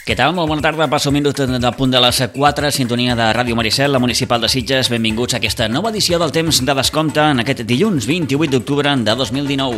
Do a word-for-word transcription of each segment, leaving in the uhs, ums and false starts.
Què tal? Molt bona tarda. Passa un minut del punt de les quatre, sintonia de Ràdio Maricel, la municipal de Sitges. Benvinguts a aquesta nova edició del Temps de Descompte en aquest dilluns vint-i-vuit d'octubre de dos mil dinou.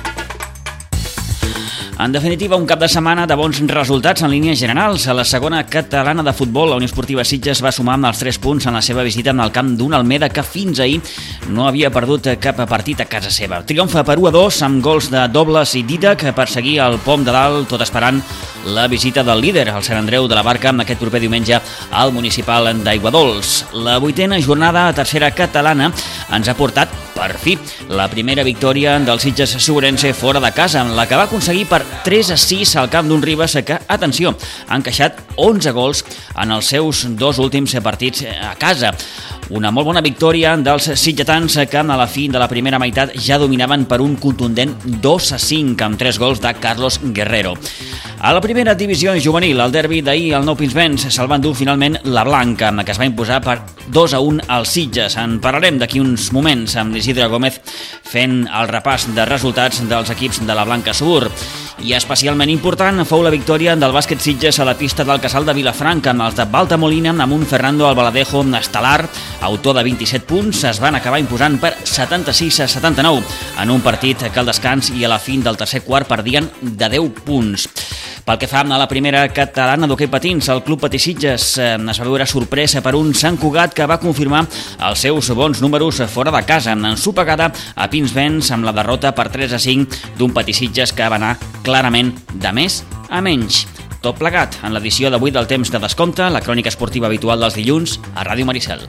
En definitiva, un cap de setmana de bons resultats en línies generals. A la segona catalana de futbol, la Unió Esportiva Sitges va sumar amb els tres punts en la seva visita en el camp d'un Almeda que fins ahir no havia perdut cap partit a casa seva. Triomfa per u a dos amb gols de Dobles i Didac per seguir el pom de dalt, tot esperant la visita del líder, el Sant Andreu de la Barca, aquest proper diumenge al municipal d'Aiguadols. La vuitena jornada a tercera catalana ens ha portat, per fi, la primera victòria del Sitges Segurense fora de casa, la que va aconseguir per tres a sis al camp d'un Ribes que, atenció, ha encaixat onze gols en els seus dos últims partits a casa. Una molt bona victòria dels sitgetans que a la fi de la primera meitat ja dominaven per un contundent dos a cinc amb tres gols de Carlos Guerrero. A la primera divisió juvenil, el derbi d'ahir al Nou Pinsbens se'l va endur finalment la Blanca, que es va imposar per dos a un als Sitges. En parlarem d'aquí uns moments amb l'Isidre Gómez fent el repàs de resultats dels equips de la Blanca Subur. I especialment important fou la victòria del bàsquet Sitges a la pista del Casal de Vilafranca amb els de Balta Molina amb un Fernando Albaladejo estel·lar, autor de vint-i-set punts, es van acabar imposant per setanta-sis a setanta-nou en un partit que al descans i a la fi del tercer quart perdien de deu punts. Pel que fa a la primera catalana d'hoquei patins, el Club Patí Sitges es va veure sorpresa per un Sant Cugat que va confirmar els seus bons números fora de casa, ensopegada a Pinsbens amb la derrota per tres a cinc d'un Patí Sitges que va anar clarament de més a menys. Tot plegat en l'edició d'avui del Temps de Descompte, la crònica esportiva habitual dels dilluns a Ràdio Maricel.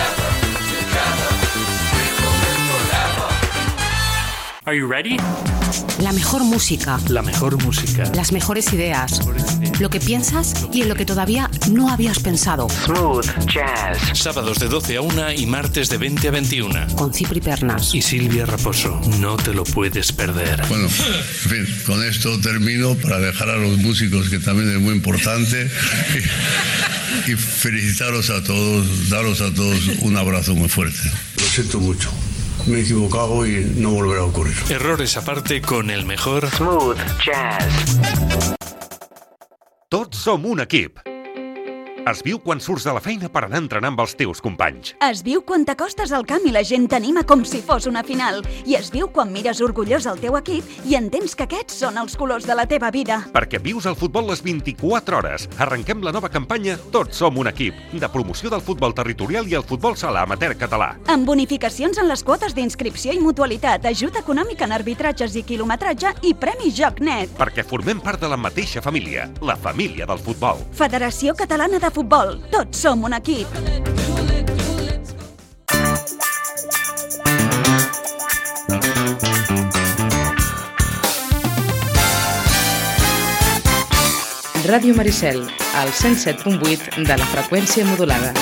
Are you ready? La mejor música. La mejor música. Las mejores ideas. Lo que piensas y en lo que todavía no habías pensado. Smooth Jazz. Sábados de doce a una y martes de veinte a veintiuna. Con Cipri Pernas. Y Silvia Raposo. No te lo puedes perder. Bueno, en fin, con esto termino para dejar a los músicos, que también es muy importante, y, y felicitaros a todos, daros a todos un abrazo muy fuerte. Lo siento mucho. Me he equivocado y no volverá a ocurrir. Errores aparte con el mejor Smooth Jazz. Tots som un equip. Es viu quan surts de la feina per anar a entrenar amb els teus companys. Es viu quan t'acostes al camp i la gent t'anima com si fos una final. I es viu quan mires orgullós el teu equip i entens que aquests són els colors de la teva vida. Perquè vius el futbol les vint-i-quatre hores. Arrenquem la nova campanya Tots som un equip, de promoció del futbol territorial i el futbol sala amateur català. Amb bonificacions en les quotes d'inscripció i mutualitat, ajut econòmic en arbitratges i quilometratge i Premi Joc Net. Perquè formem part de la mateixa família, la família del futbol. Federació Catalana de Futbol. Tots som un equip. Ràdio Maricel, al cent set punt vuit de la freqüència modulada.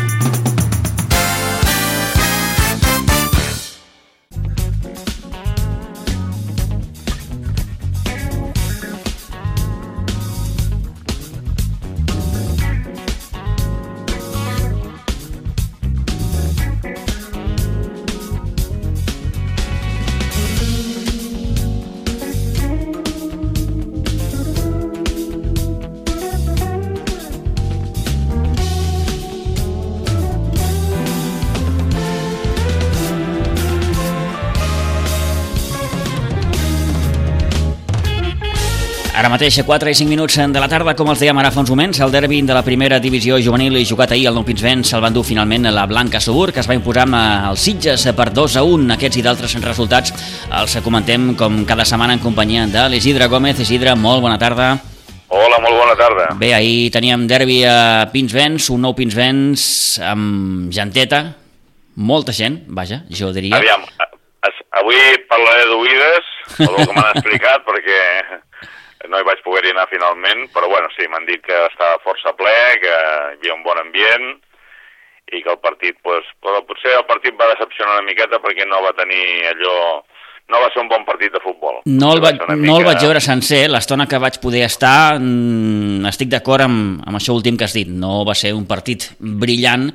Ara mateix, quatre i cinc minuts de la tarda, com els dèiem ara fa uns moments, el derbi de la primera divisió juvenil jugat ahir al Nou Pinsbens se'l va endur finalment la Blanca Subur, que es va imposar amb els Sitges per dos a un. Aquests i d'altres resultats els comentem com cada setmana en companyia de l'Isidre Gómez. Isidre, molt bona tarda. Hola, molt bona tarda. Bé, ahir teníem derbi a Pinsbens, un Nou Pinsbens amb genteta, molta gent, vaja, jo diria. Aviam, avui parlaré d'oïdes, el que m'han explicat, perquè no hi vaig poder-hi anar finalment, però bueno, sí, m'han dit que estava força ple, que hi havia un bon ambient i que el partit, pues, potser el partit va decepcionar una miqueta perquè no va tenir allò... No va ser un bon partit de futbol. No el, va, mica... no el vaig veure sencer, l'estona que vaig poder estar, mmm, estic d'acord amb, amb això últim que has dit, no va ser un partit brillant,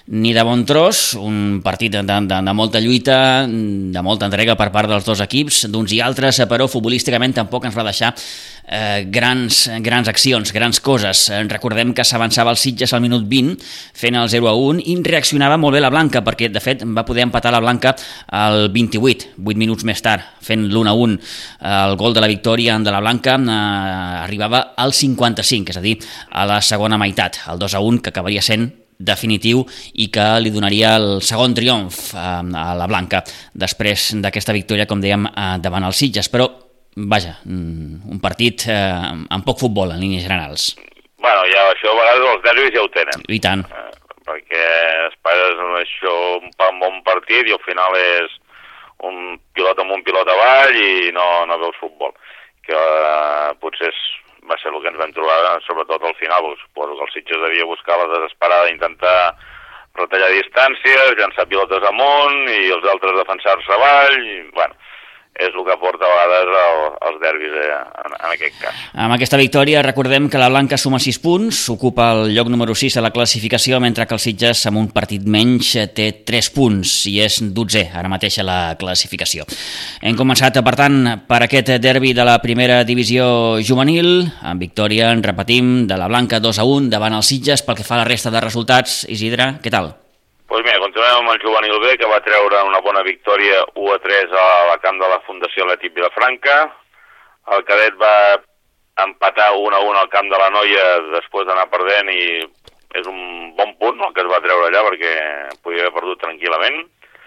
ni de bon tros, un partit de, de, de molta lluita, de molta entrega per part dels dos equips, d'uns i altres, però futbolísticament tampoc ens va deixar eh, grans, grans accions, grans coses. Recordem que s'avançava el Sitges al minut vint, fent el zero a un, i reaccionava molt bé la Blanca, perquè de fet va poder empatar la Blanca al vint-i-vuit, vuit minuts més tard, fent l'u a un. El gol de la victòria de la Blanca eh, arribava al cinquanta-cinc, és a dir, a la segona meitat, el dos a un, que acabaria sent definitiu i que li donaria el segon triomf a la Blanca després d'aquesta victòria, com dèiem, davant els Sitges. Però, vaja, un partit eh, amb poc futbol en línies generals. Bueno, ja això a vegades els derbis ja ho tenen. I tant. Eh, perquè esperes això un, un bon partit i al final és un pilot amunt, pilot avall i no, no veus futbol. Que eh, potser és va ser el que ens vam trobar, sobretot al final, perquè suposo que el Sitges devia buscar la desesperada d'intentar retallar distàncies, llançar pilotes amunt i els altres defensar-se avall, i, bueno, és el que porta a vegades el, els derbis eh, en, en aquest cas. Amb aquesta victòria recordem que la Blanca suma sis punts, ocupa el lloc número sis a la classificació, mentre que el Sitges, amb un partit menys, té tres punts i és dotzè ara mateix a la classificació. Hem començat, per tant, per aquest derbi de la primera divisió juvenil, amb victòria, en repetim, de la Blanca dos a un davant el Sitges. Pel que fa a la resta de resultats, Isidre, què tal? Doncs pues mira, continuem amb el juvenil B, que va treure una bona victòria u a tres a la camp de la Fundació Atlètic Vilafranca. El cadet va empatar un a un al camp de la Noia després d'anar perdent i és un bon punt el que es va treure allà perquè podia haver perdut tranquil·lament.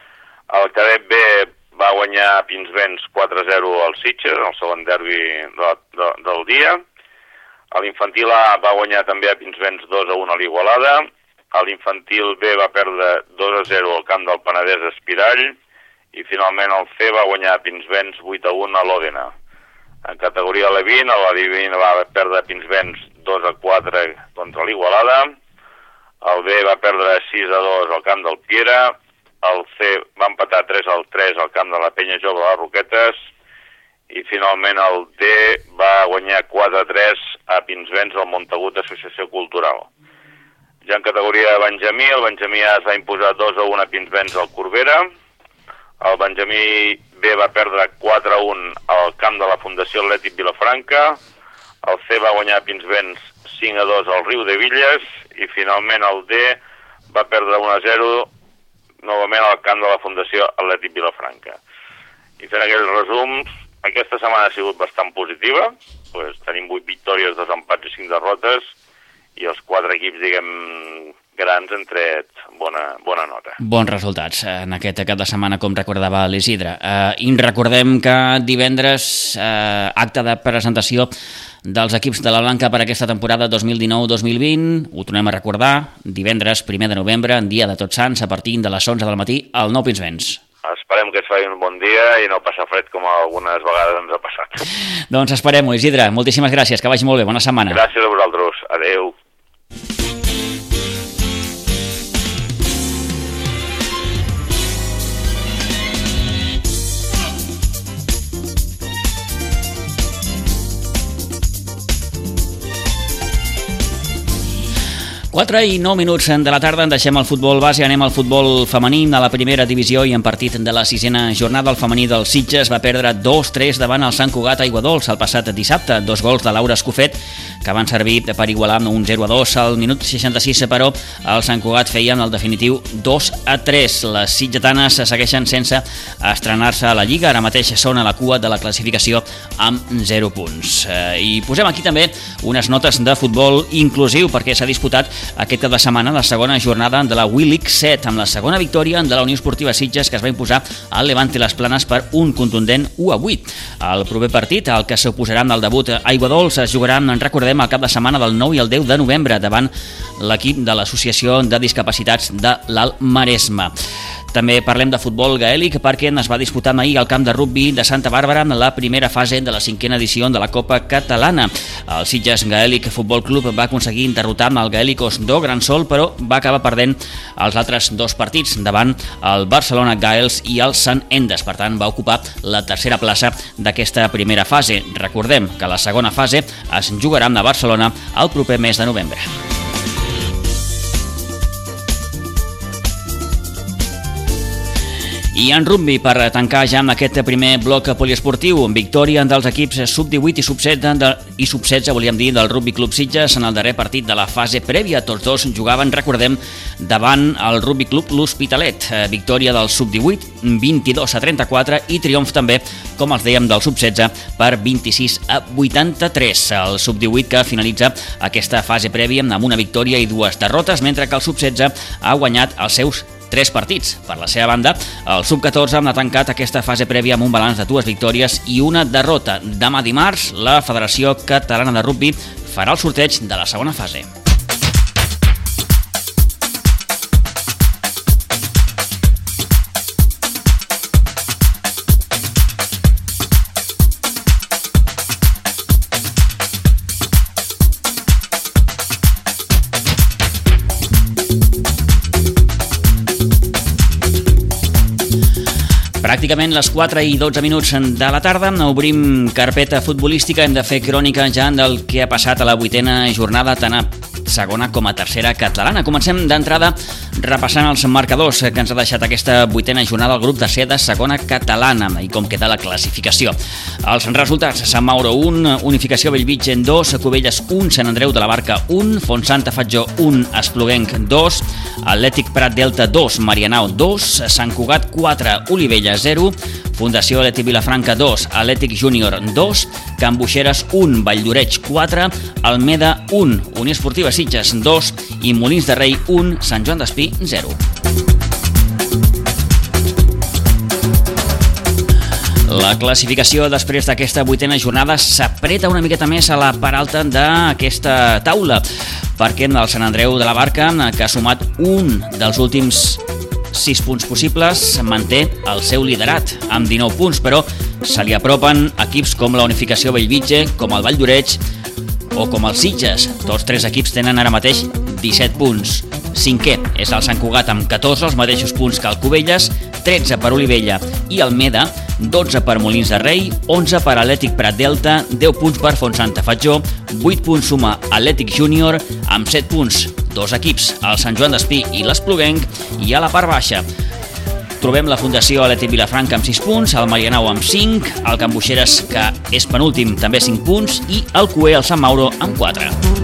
El cadet B va guanyar a Pinsbens quatre a zero al Sitges, el segon derbi de, de, del dia. L'infantil A va guanyar també a Pinsbens dos a un a l'Igualada. L'infantil B va perdre dos a zero al camp del Penedès Espirall i finalment el C va guanyar a Pinsbens vuit a un a l'Òdena. En categoria L vint, la D vint va perdre a Pinsbens dos a quatre contra l'Igualada, el B va perdre sis a dos al camp del Piera, el C va empatar tres a tres al camp de la Penya Jove de les Roquetes i finalment el D va guanyar quatre a tres a Pinsbens al Montagut Associació Cultural. Ja en categoria Benjamí, el Benjamí A es va imposar dos a un a Pinsbens al Corbera, el Benjamí B va perdre quatre a un al camp de la Fundació Atlètic Vilafranca, el C va guanyar a Pinsbens cinc a dos al Riu de Villes i finalment el D va perdre un a zero novament al camp de la Fundació Atlètic Vilafranca. I fent aquells resums, aquesta setmana ha sigut bastant positiva, pues, tenim vuit victòries, dos empats i cinc derrotes, i els quatre equips, diguem, grans han tret bona, bona nota. Bons resultats en aquest cap de setmana, com recordava l'Isidre. Eh, I recordem que divendres, eh, acte de presentació dels equips de la Blanca per aquesta temporada dos mil dinou dos mil vint, ho tornem a recordar, divendres primer de novembre, en dia de Tots Sants, a partir de les onze del matí, al Nou Pinsbens. Esperem que es faci un bon dia i no passar fred com algunes vegades ens ha passat. Doncs esperem-ho, Isidre. Moltíssimes gràcies, que vagi molt bé. Bona setmana. Gràcies a vosaltres. Adéu. quatre i nou minuts de la tarda, en deixem el futbol base, anem al futbol femení de la primera divisió i en partit de la sisena jornada el femení del Sitges va perdre dos a tres davant el Sant Cugat Aiguadols el passat dissabte, dos gols de Laura Escofet que van servir per igualar un zero a dos al minut seixanta-sis, però el Sant Cugat feien el definitiu dos a tres. Les sitgetanes segueixen sense estrenar-se a la Lliga, ara mateix són a la cua de la classificació amb zero punts. I posem aquí també unes notes de futbol inclusiu perquè s'ha disputat aquest cap de setmana la segona jornada de la W League set amb la segona victòria de la Unió Esportiva Sitges que es va imposar al Levante Les Planes per un contundent u a vuit. El proper partit, el que s'oposaran al debut a Aiguadols, es jugaran, en recordem, el cap de setmana del nou i el deu de novembre davant l'equip de l'Associació de Discapacitats de l'Alt Maresme. També parlem de futbol gaèlic perquè es va disputar ahir al camp de rugbi de Santa Bàrbara en la primera fase de la cinquena edició de la Copa Catalana. El Sitges Gaèlic Futbol Club va aconseguir derrotar el Gaèlicos do Gran Sol, però va acabar perdent els altres dos partits davant el Barcelona Gaels i el Sant Endes. Per tant, va ocupar la tercera plaça d'aquesta primera fase. Recordem que la segona fase es jugarà a Barcelona el proper mes de novembre. I en rugby, per tancar ja amb aquest primer bloc poliesportiu, victòria dels equips sub divuit i sub setze, de, i sub setze volíem dir, del Rugby Club Sitges en el darrer partit de la fase prèvia. Tots dos jugaven, recordem, davant el Rugby Club L'Hospitalet. Victòria del sub divuit, vint-i-dos a trenta-quatre, i triomf també, com els dèiem, del sub setze per vint-i-sis a vuitanta-tres. El sub divuit que finalitza aquesta fase prèvia amb una victòria i dues derrotes, mentre que el sub setze ha guanyat els seus tres partits. Per la seva banda, el sub catorze ha tancat aquesta fase prèvia amb un balanç de dues victòries i una derrota. Demà dimarts, la Federació Catalana de Rugby farà el sorteig de la segona fase. Pràcticament les quatre i dotze minuts de la tarda, obrim carpeta futbolística, hem de fer crònica ja del que ha passat a la vuitena jornada, tant a segona com a tercera catalana. Comencem d'entrada repassant els marcadors que ens ha deixat aquesta vuitena jornada al grup de C de segona catalana i com queda la classificació. Els resultats: Sant Mauro un, Unificació Bellvitge dos, Cubelles un, Sant Andreu de la Barca un, Fontsanta Fatjó un, Espluguenc dos, Atlètic Prat Delta dos, Marianao dos, Sant Cugat quatre, Olivella zero, Fundació Atlètic Vilafranca dos, Atlètic Júnior dos, Can Buixeres un, Valldoreix quatre, Almeda un, Unió Esportiva Sitges dos i Molins de Rei un, Sant Joan d'Espí zero. La classificació després d'aquesta vuitena jornada s'apreta una miqueta més a la part alta d'aquesta taula, perquè el Sant Andreu de la Barca, que ha sumat un dels últims sis punts possibles, manté el seu liderat amb dinou punts, però se li apropen equips com la Unificació Bellvitge, com el Valldoreix o com el Sitges. Tots tres equips tenen ara mateix disset punts. Cinquè és el Sant Cugat amb catorze, els mateixos punts que el Cubelles, tretze per Olivella i Almeda, dotze per Molins de Rei, onze per Atlètic Prat Delta, deu punts per Fontsanta Fatjó, vuit punts suma Atlètic Júnior, amb set punts dos equips, el Sant Joan d'Espí i l'Espluguenc, i a la part baixa trobem la Fundació Atlètic Vilafranca amb sis punts, el Marianao amb cinc, el Can Buixeres, que és penúltim, també cinc punts, i el C U E, el Sant Mauro, amb quatre.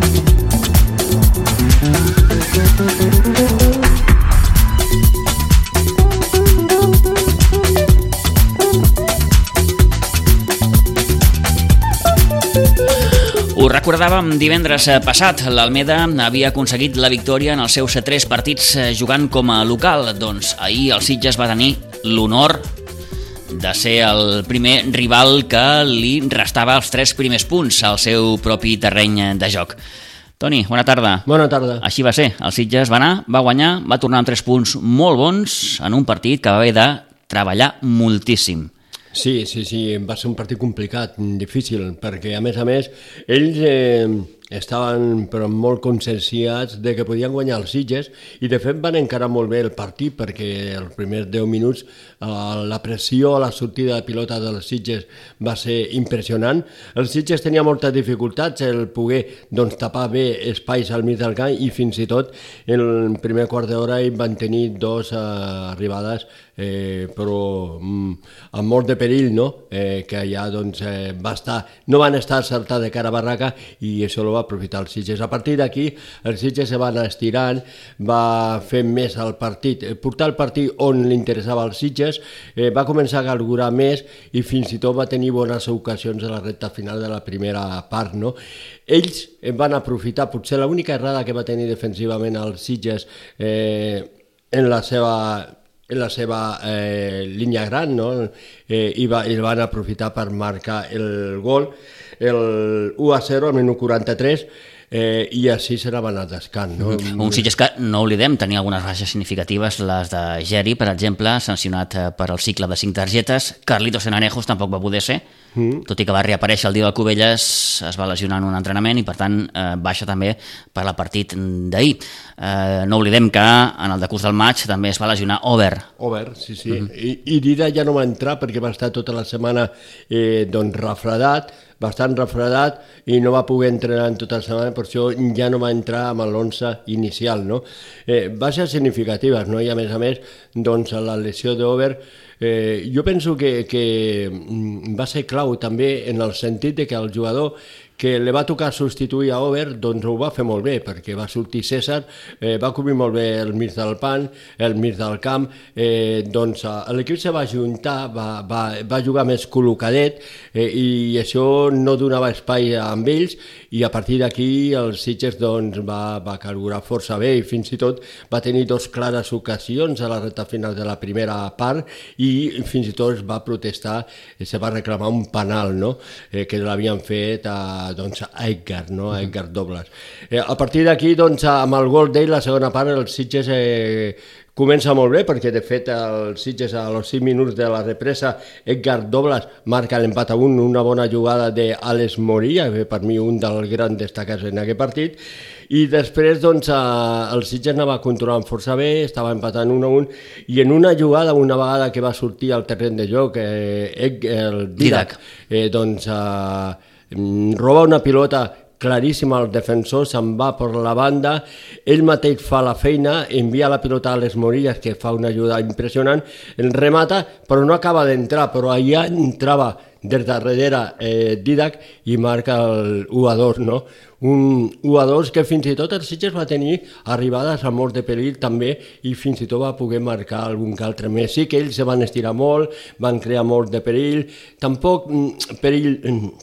Ho recordàvem divendres passat, l'Almeda havia aconseguit la victòria en els seus tres partits jugant com a local. Doncs ahir el Sitges va tenir l'honor de ser el primer rival que li restava els tres primers punts al seu propi terreny de joc. Toni, bona tarda. Bona tarda. Així va ser, el Sitges va anar, va guanyar, va tornar amb tres punts molt bons en un partit que va haver de treballar moltíssim. Sí, sí, sí, va ser un partit complicat, difícil, perquè a més a més ells eh, estaven però molt conscienciats de que podien guanyar els Sitges i de fet van encarar molt bé el partit perquè els primers deu minuts eh, la pressió a la sortida de pilota dels Sitges va ser impressionant. Els Sitges tenia moltes dificultats el poder doncs, tapar bé espais al mig del camp i fins i tot en el primer quart d'hora hi van tenir dos eh, arribades Eh, però mm, amb molt de perill, no? Eh, que ja doncs, eh, va estar, no van estar acertats de cara a barraca i això ho va aprofitar el Sitges. A partir d'aquí el Sitges se va anar estirant, va fer més el partit, eh, portar el partit on li interessava als Sitges, eh, va començar a galgurar més i fins i tot va tenir bones ocasions a la recta final de la primera part, no? Ells van aprofitar, potser l'única errada que va tenir defensivament el Sitges eh, en la seva en la seva eh, línia gran, no? eh, i, va, i van aprofitar per marcar el gol, el u a zero al minut quaranta-tres, eh, i així se n'ha anat descant. No? Mm. Un Sitges que, no oblidem, tenia algunes baixes significatives, les de Geri, per exemple, sancionat per al cicle de cinc targetes. Carlitos Enanejos tampoc va poder ser, mm. tot i que va reaparèixer el dia del Cubelles, es va lesionar en un entrenament i per tant eh, baixa també per al partit d'ahir. Eh, no oblidem que en el decurs del maig també es va lesionar Over. Over, sí, sí. Mm-hmm. I, I Dida ja no va entrar perquè va estar tota la setmana eh, doncs refredat, bastant refredat i no va poder entrenar en tota la setmana, per això ja no va entrar amb l'onze inicial, no? Eh, baixes significatives, no? I a més a més, doncs, la lesió d'Over, eh, jo penso que, que va ser clau també en el sentit de que el jugador que li va tocar substituir a Over, doncs ho va fer molt bé, perquè va sortir César, eh, va cobrir molt bé el mig del pan, el mig del camp, eh, doncs l'equip se va juntar, va, va, va jugar més col·locadet, eh, i això no donava espai amb ells, i a partir d'aquí el Sitges doncs, va, va carburar força bé, i fins i tot va tenir dos clares ocasions a la recta final de la primera part, i fins i tot es va protestar, se va reclamar un penal, no? eh, que l'havien fet a doncs, a Edgar, no? a Edgar Douglas. Eh, a partir d'aquí, doncs, amb el gol d'ell, la segona part, el Sitges eh, comença molt bé, perquè de fet el Sitges a los cinc minuts de la represa, Edgar Douglas marca l'empat a un, una bona jugada d'Àlex Moria, per mi un dels grans destacats en aquest partit, i després doncs, el Sitges anava controlant força bé, estava empatant un a un, i en una jugada, una vegada que va sortir al terreny de joc, eh, el Didac, eh, doncs eh, roba una pilota claríssima al defensor, se'n va per la banda, ell mateix fa la feina, envia la pilota a les Morillas, que fa una ajuda impressionant, el remata, però no acaba d'entrar, però allà entrava des de darrere eh, Didac i marca el u a dos, no? Un u a dos que fins i tot el Sitges va tenir arribades a mort de perill també, i fins i tot va poder marcar algun que altre més. Sí que ells se van estirar molt, van crear mort de perill, tampoc perill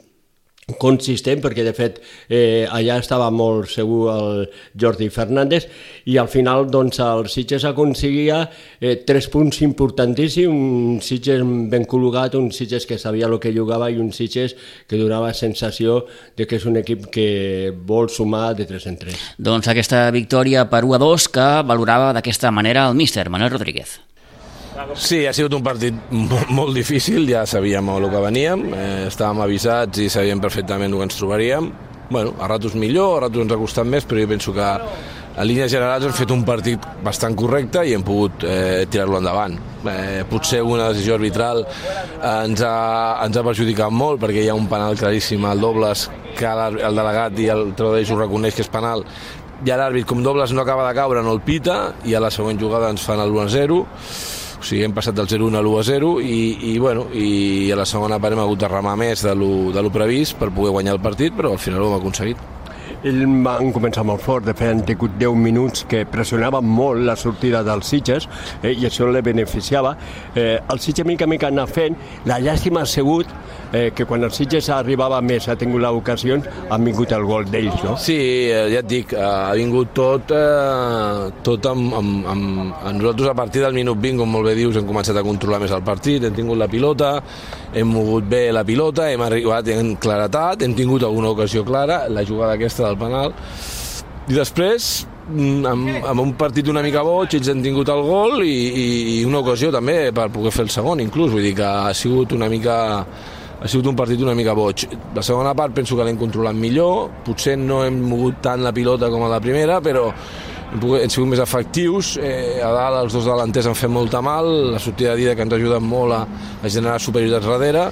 consistent, perquè de fet eh, allà estava molt segur el Jordi Fernández, i al final doncs, el Sitges aconseguia eh, tres punts importantíssims, un Sitges ben col·locat, un Sitges que sabia el que jugava i un Sitges que donava sensació de que és un equip que vol sumar de tres en tres. Doncs aquesta victòria per u a dos que valorava d'aquesta manera el míster Manuel Rodríguez. Sí, ha sigut un partit molt, molt difícil, ja sabíem el que veníem, eh, estàvem avisats i sabíem perfectament el que ens trobaríem. Bueno, a ratos millor, a ratos ens ha costat més, però jo penso que a línies generals hem fet un partit bastant correcte i hem pogut eh, tirar-lo endavant. Eh, potser una decisió arbitral ens ha, ens ha perjudicat molt, perquè hi ha un penal claríssim al Dobles, que el delegat i el entrenador ho reconeix que és penal, i l'àrbit, com Dobles no acaba de caure, no el pita, i a la següent jugada ens fan el u a zero. O sigui, hem passat del zero a un a l'u a zero i, i, bueno, i a la segona part hem hagut de remar més de lo previst per poder guanyar el partit, però al final ho hem aconseguit. Ells van començar molt fort, de fet han tingut deu minuts que pressionaven molt la sortida dels Sitges, eh, i això li beneficiava. Eh, el Sitges mica mica anar fent, la llàstima ha sigut eh, que quan el Sitges arribava més, ha tingut l'ocasió, ha vingut el gol d'ells, no? Sí, eh, ja et dic, eh, ha vingut tot, eh, tot amb, amb, amb, amb nosaltres a partir del minut vint, com molt bé dius, hem començat a controlar més el partit, hem tingut la pilota, hem mogut bé la pilota, hem arribat en claretat, hem tingut alguna ocasió clara, la jugada aquesta del penal, i després amb, amb un partit una mica boig ells han tingut el gol i, i una ocasió també per poder fer el segon inclús, vull dir que ha sigut una mica ha sigut un partit una mica boig. La segona part penso que l'hem controlat millor, potser no hem mogut tant la pilota com a la primera, però hem sigut més efectius, eh, a dalt els dos delanters han fet molta mal, la sortida de Dida que ens ha ajudat molt a, a generar superioritats darrere,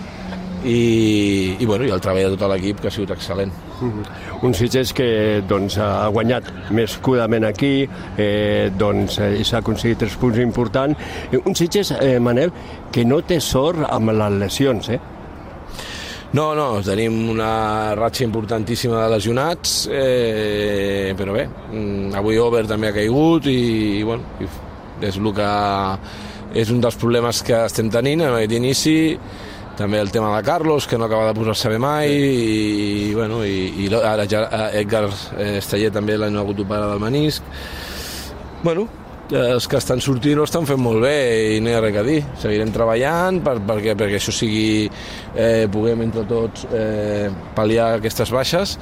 i, i, bueno, i el treball de tot l'equip que ha sigut excel·lent. Mm-hmm. Un Sitges que doncs, ha guanyat més cudament aquí, eh, doncs, eh, s'ha aconseguit tres punts importants. Un Sitges, eh, Manel, que no té sort amb les lesions, eh? No, no, tenim una ratxa importantíssima de lesionats, eh, però bé, avui Over també ha caigut i, i bueno, és, el que, és un dels problemes que estem tenint en aquest inici, també el tema de Carlos, que no acaba de posar-se bé mai, i, bueno, i, i ara Edgar Esteller també l'han hagut d'operar del menisc. Bueno, els que estan sortint ho estan fent molt bé i no hi ha res a dir. Seguirem treballant per, perquè, perquè això sigui, eh, puguem entre tots eh, pal·liar aquestes baixes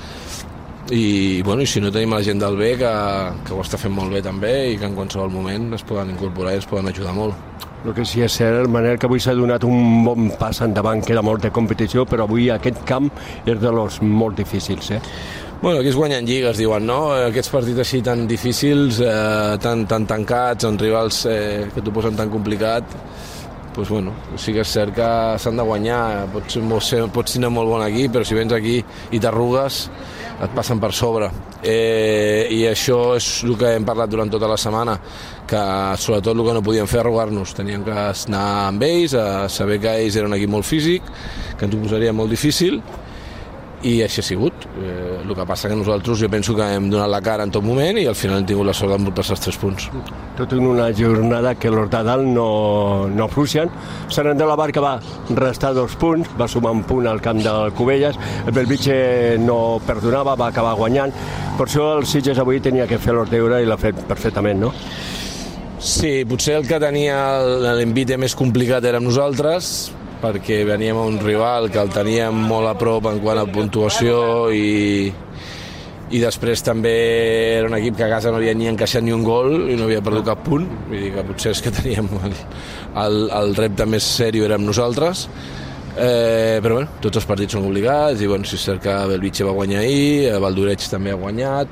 i, bueno, i si no tenim la gent del bé que, que ho està fent molt bé també i que en qualsevol moment es poden incorporar i es poden ajudar molt. El que sí és cert, Manel, que avui s'ha donat un bon pas endavant, queda molt de competició, però avui aquest camp és de los molt difícils, eh? Bueno, aquí es guanyen lligues, diuen, no? Aquests partits així tan difícils, eh, tan, tan tancats, amb rivals eh, que t'ho posen tan complicat, doncs, bueno, sí que és cert que s'han de guanyar. Pots, ser, pots tenir molt bon equip, però si vens aquí i t'arrugues, et passen per sobre. Eh, I això és el que hem parlat durant tota la setmana, que sobretot el que no podíem fer arrugar-nos. Teníem que anar amb ells, a saber que ells eren un equip molt físic, que ens ho posaria molt difícil, i així ha sigut. Eh, el que passa que nosaltres jo penso que hem donat la cara en tot moment i al final hem tingut la sort d'emportar-se els tres punts. Tot en una jornada que els de dalt no, no fluixen. Sant Andreu de la Barca va restar dos punts, va sumar un punt al camp del Cubelles, el Bellvitge no perdonava, va acabar guanyant. Per això el Sitges avui tenia que fer els deures i l'ha fet perfectament, no? Sí, potser el que tenia l'envite més complicat érem nosaltres, perquè veníem a un rival que el teníem molt a prop en quant a puntuació i, i després també era un equip que a casa no havia ni encaixat ni un gol i no havia perdut cap punt, vull dir que potser és que teníem el, el, el repte més seriós érem nosaltres, eh, però bueno, tots els partits són complicats i bueno, si és cert que Bellvitge va guanyar ahir, Valdoreig també ha guanyat,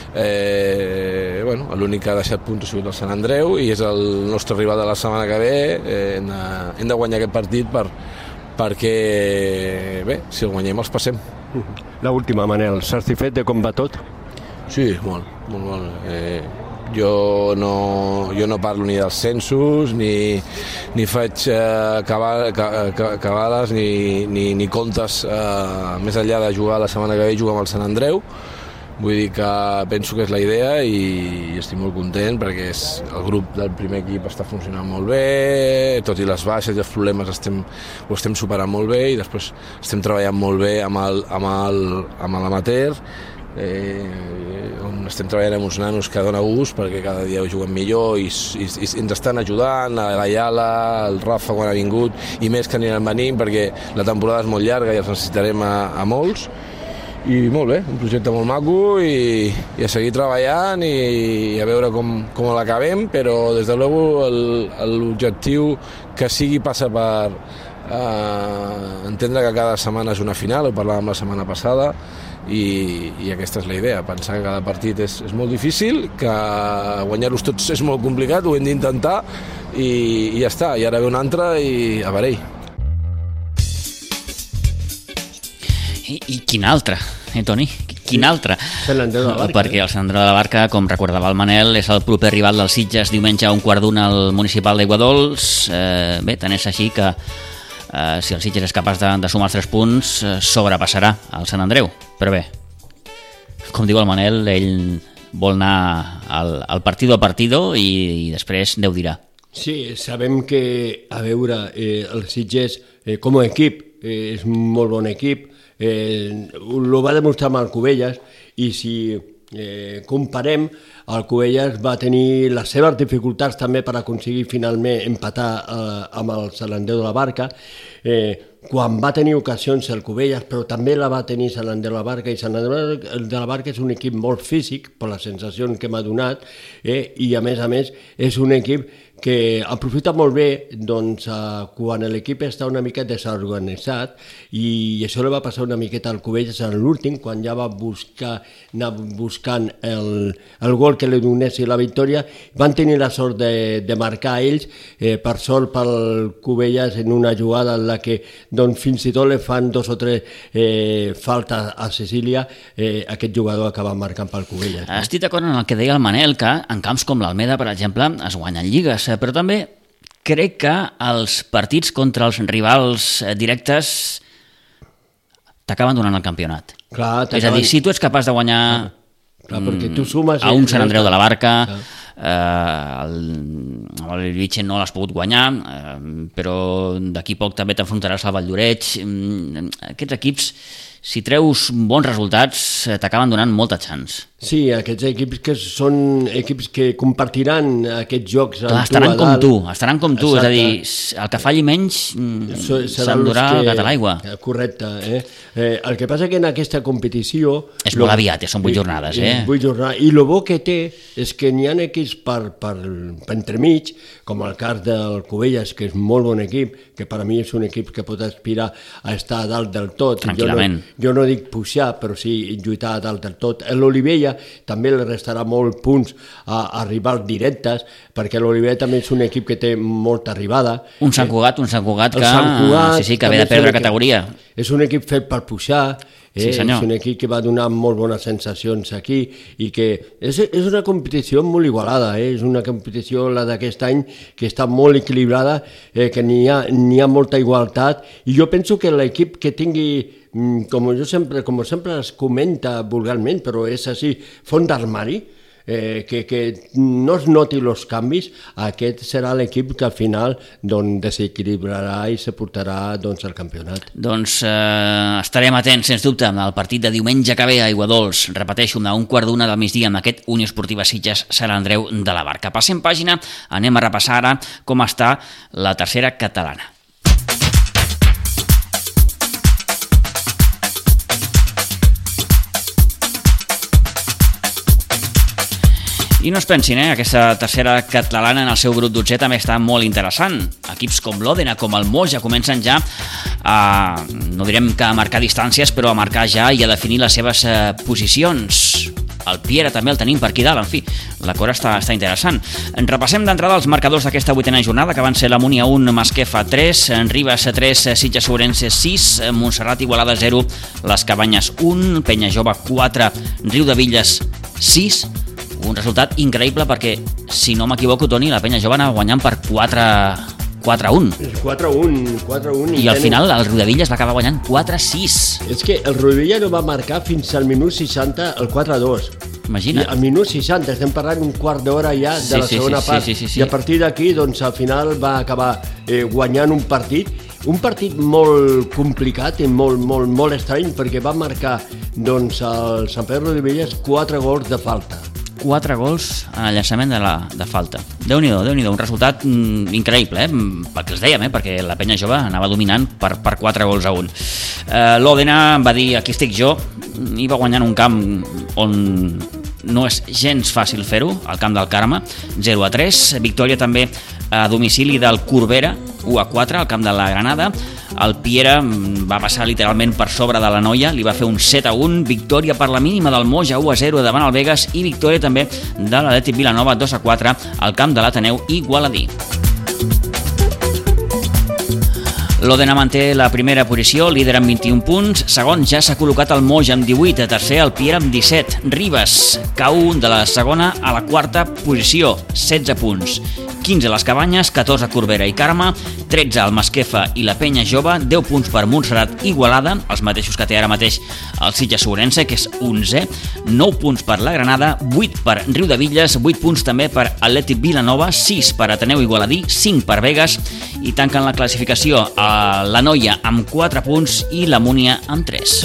eh, bueno, l'únic que ha deixat punts ha sigut el Sant Andreu i és el nostre rival de la setmana que ve, eh, hem, de, hem de guanyar aquest partit per, perquè bé, si el guanyem els passem. L'última, Manel, satisfet de com va tot? Sí, molt, molt, molt. Eh, jo, no, jo no parlo ni dels censos, ni, ni faig eh, cabal, cabales, ni, ni, ni comptes eh, més enllà de jugar la setmana que ve, jugar amb el Sant Andreu. Vull dir que penso que és la idea i estic molt content perquè és, el grup del primer equip està funcionant molt bé, tot i les baixes i els problemes estem, ho estem superant molt bé i després estem treballant molt bé amb el, amb el, amb l'amateur, eh, on estem treballant amb uns nanos que dona gust perquè cada dia juguen millor i, i, i ens estan ajudant, la Yala, el Rafa quan ha vingut i més que aniran venint perquè la temporada és molt llarga i els necessitarem a, a molts. I molt bé, un projecte molt maco i, i a seguir treballant i, i a veure com, com l'acabem, però des de luego l'objectiu que sigui passa per eh, entendre que cada setmana és una final, ho parlàvem la setmana passada i, i aquesta és la idea, pensar que cada partit és, és molt difícil, que guanyar-los tots és molt complicat, ho hem d'intentar i, i ja està, i ara ve un altre i a veure. I, i quin altre, eh, Toni? Quin altre? Sant Andreu de la Barca. Perquè el Sant Andreu de la Barca, com recordava el Manel, és el proper rival del Sitges diumenge a un quart d'una al municipal d'Aiguadols. Eh, bé, tant és així que eh, si el Sitges és capaç de, de sumar els tres punts, eh, sobrepassarà el Sant Andreu. Però bé, com diu el Manel, ell vol anar al, al partido a partido i, i després Déu dirà. Sí, sabem que, a veure, eh, el Sitges eh, com a equip eh, és un molt bon equip, eh, ho va demostrar amb el Cubelles i si eh, comparem, el Cubelles va tenir les seves dificultats també per aconseguir finalment empatar eh, amb el Sant Andreu de la Barca, eh, quan va tenir ocasions el Cubelles, però també la va tenir Sant Andreu de la Barca, i Sant Andreu de la Barca és un equip molt físic, per la sensació que m'ha donat, eh, i a més a més és un equip que aprofita molt bé doncs, eh, quan l'equip està una mica desorganitzat i això li va passar una miqueta al Cubelles en l'últim, quan ja va buscar, anar buscant el, el gol que li donés la victòria, van tenir la sort de, de marcar ells, eh, per sort pel Cubelles en una jugada en la que doncs, fins i tot li fan dos o tres eh, faltes a Cecília, eh, aquest jugador acaba marcant pel Cubelles. No? Estic d'acord en el que deia el Manel, que en camps com l'Almeda, per exemple, es guanyen lligues, però també crec que els partits contra els rivals directes t'acaben donant el campionat. Clar, és a dir, si tu ets capaç de guanyar clar, clar, tu sumes a un Sant Andreu de la Barca, eh, el, el Bellvitge no l'has pogut guanyar, eh, però d'aquí poc també t'enfrontaràs al Valdoreig. Aquests equips, si treus bons resultats, t'acaben donant molta chance. Sí, aquests equips que són equips que compartiran aquests jocs amb clar, tu estaran a com dalt. tu, estaran com tu, exacte. És a dir, el que falli menys s'endurà el gat a l'aigua. Correcte, eh? Eh, el que passa que en aquesta competició... És molt aviat, eh? Són vuit jornades, eh? vuit jornades, i el bo que té és que n'hi ha equips per, per, per entremig, com el cas del Cubelles, que és molt bon equip, que per a mi és un equip que pot aspirar a estar a dalt del tot. Tranquil·lament. jo no dic pujar, però sí lluitar a dalt del tot. L'Olivella també li restarà molts punts a, a rivals directes, perquè l'Olivella també és un equip que té molta arribada. Un Sant Cugat, un Sant Cugat que, Cugat, sí, sí, que ve de perdre categoria. És un equip fet per pujar, Eh, sí, és un equip que va donar molt bones sensacions aquí i que és, és una competició molt igualada, eh? És una competició, la d'aquest any, que està molt equilibrada, eh, que n'hi ha, n'hi ha molta igualtat, i jo penso que l'equip que tingui, com jo sempre, com sempre es comenta vulgarment, però és així, fons d'armari, Eh, que, que no es noti els canvis, aquest serà l'equip que al final doncs, desequilibrarà i se portarà doncs, al campionat. Doncs eh, estarem atents, sens dubte, al partit de diumenge que ve a Aiguadols. Repeteixo, a un quart d'una del migdia amb aquest Unió Esportiva Sitges Sant Andreu de la Barca. Passem pàgina, anem a repassar ara com està la tercera catalana. I no es pensin, eh? Aquesta tercera catalana en el seu grup dotzè també està molt interessant. Equips com l'Òdena, com el Moix, ja comencen ja a, no direm que a marcar distàncies, però a marcar ja i a definir les seves eh, posicions. El Piera també el tenim per aquí dalt, en fi, la cosa està, està interessant. En repassem d'entrada els marcadors d'aquesta vuitena jornada, que van ser la Múnia un, Masquefa tres, Ribes tres, Sitges Ourense sis, Montserrat Igualada zero, Les Cabanyes un, Penya Jove quatre, Riudevilles sis, un resultat increïble perquè, si no m'equivoco, Toni, la Penya Jove anava guanyant per quatre a un. quatre a un, quatre a un. I, I al final el Riudevilles va acabar guanyant quatre a sis. És que el Riudevilles no va marcar fins al minut seixanta el quatre a dos. Imagina't. I al minut seixanta, estem parlant un quart d'hora ja de sí, la sí, segona sí, part. Sí, sí, sí, sí. I a partir d'aquí, doncs, al final va acabar eh, guanyant un partit. Un partit molt complicat i molt, molt, molt estrany, perquè va marcar doncs, el Sant Pere Riudevilles quatre gols de falta. quatre gols en el llançament de, la, de falta. Déu-n'hi-do, Déu-n'hi-do, un resultat mm, increïble, eh? Perquè els dèiem, eh? Perquè la Penya Jove anava dominant per, per quatre gols a un. Eh, L'Òdena va dir, aquí estic jo, i va guanyant un camp on no és gens fàcil fer-ho, al camp del Carme, zero a tres, victòria també a domicili del Corbera, u a quatre, al camp de la Granada. El Piera va passar literalment per sobre de la Noia, li va fer un set a un, victòria per la mínima del Moix, u a zero davant el Vegas, i victòria també de l'Atlètic Vilanova, dos a quatre, al camp de l'Ateneu Igualadí. L'Òdena manté la primera posició, líder amb vint-i-un punts, segon ja s'ha col·locat el Moix amb divuit, tercer el Piera amb disset, Ribes cau de la segona a la quarta posició, setze punts, quinze les Cabanyes, catorze Corbera i Carme, tretze el Masquefa i la Penya Jove, deu punts per Montserrat Igualada, els mateixos que té ara mateix el Sitges Ourense, que és onze, nou punts per la Granada, vuit per Riudevilles, vuit punts també per Atlètic Vilanova, sis per Ateneu Igualadí, cinc per Vegas, i tanquen la classificació a la Noia amb quatre punts i la Múnia amb tres.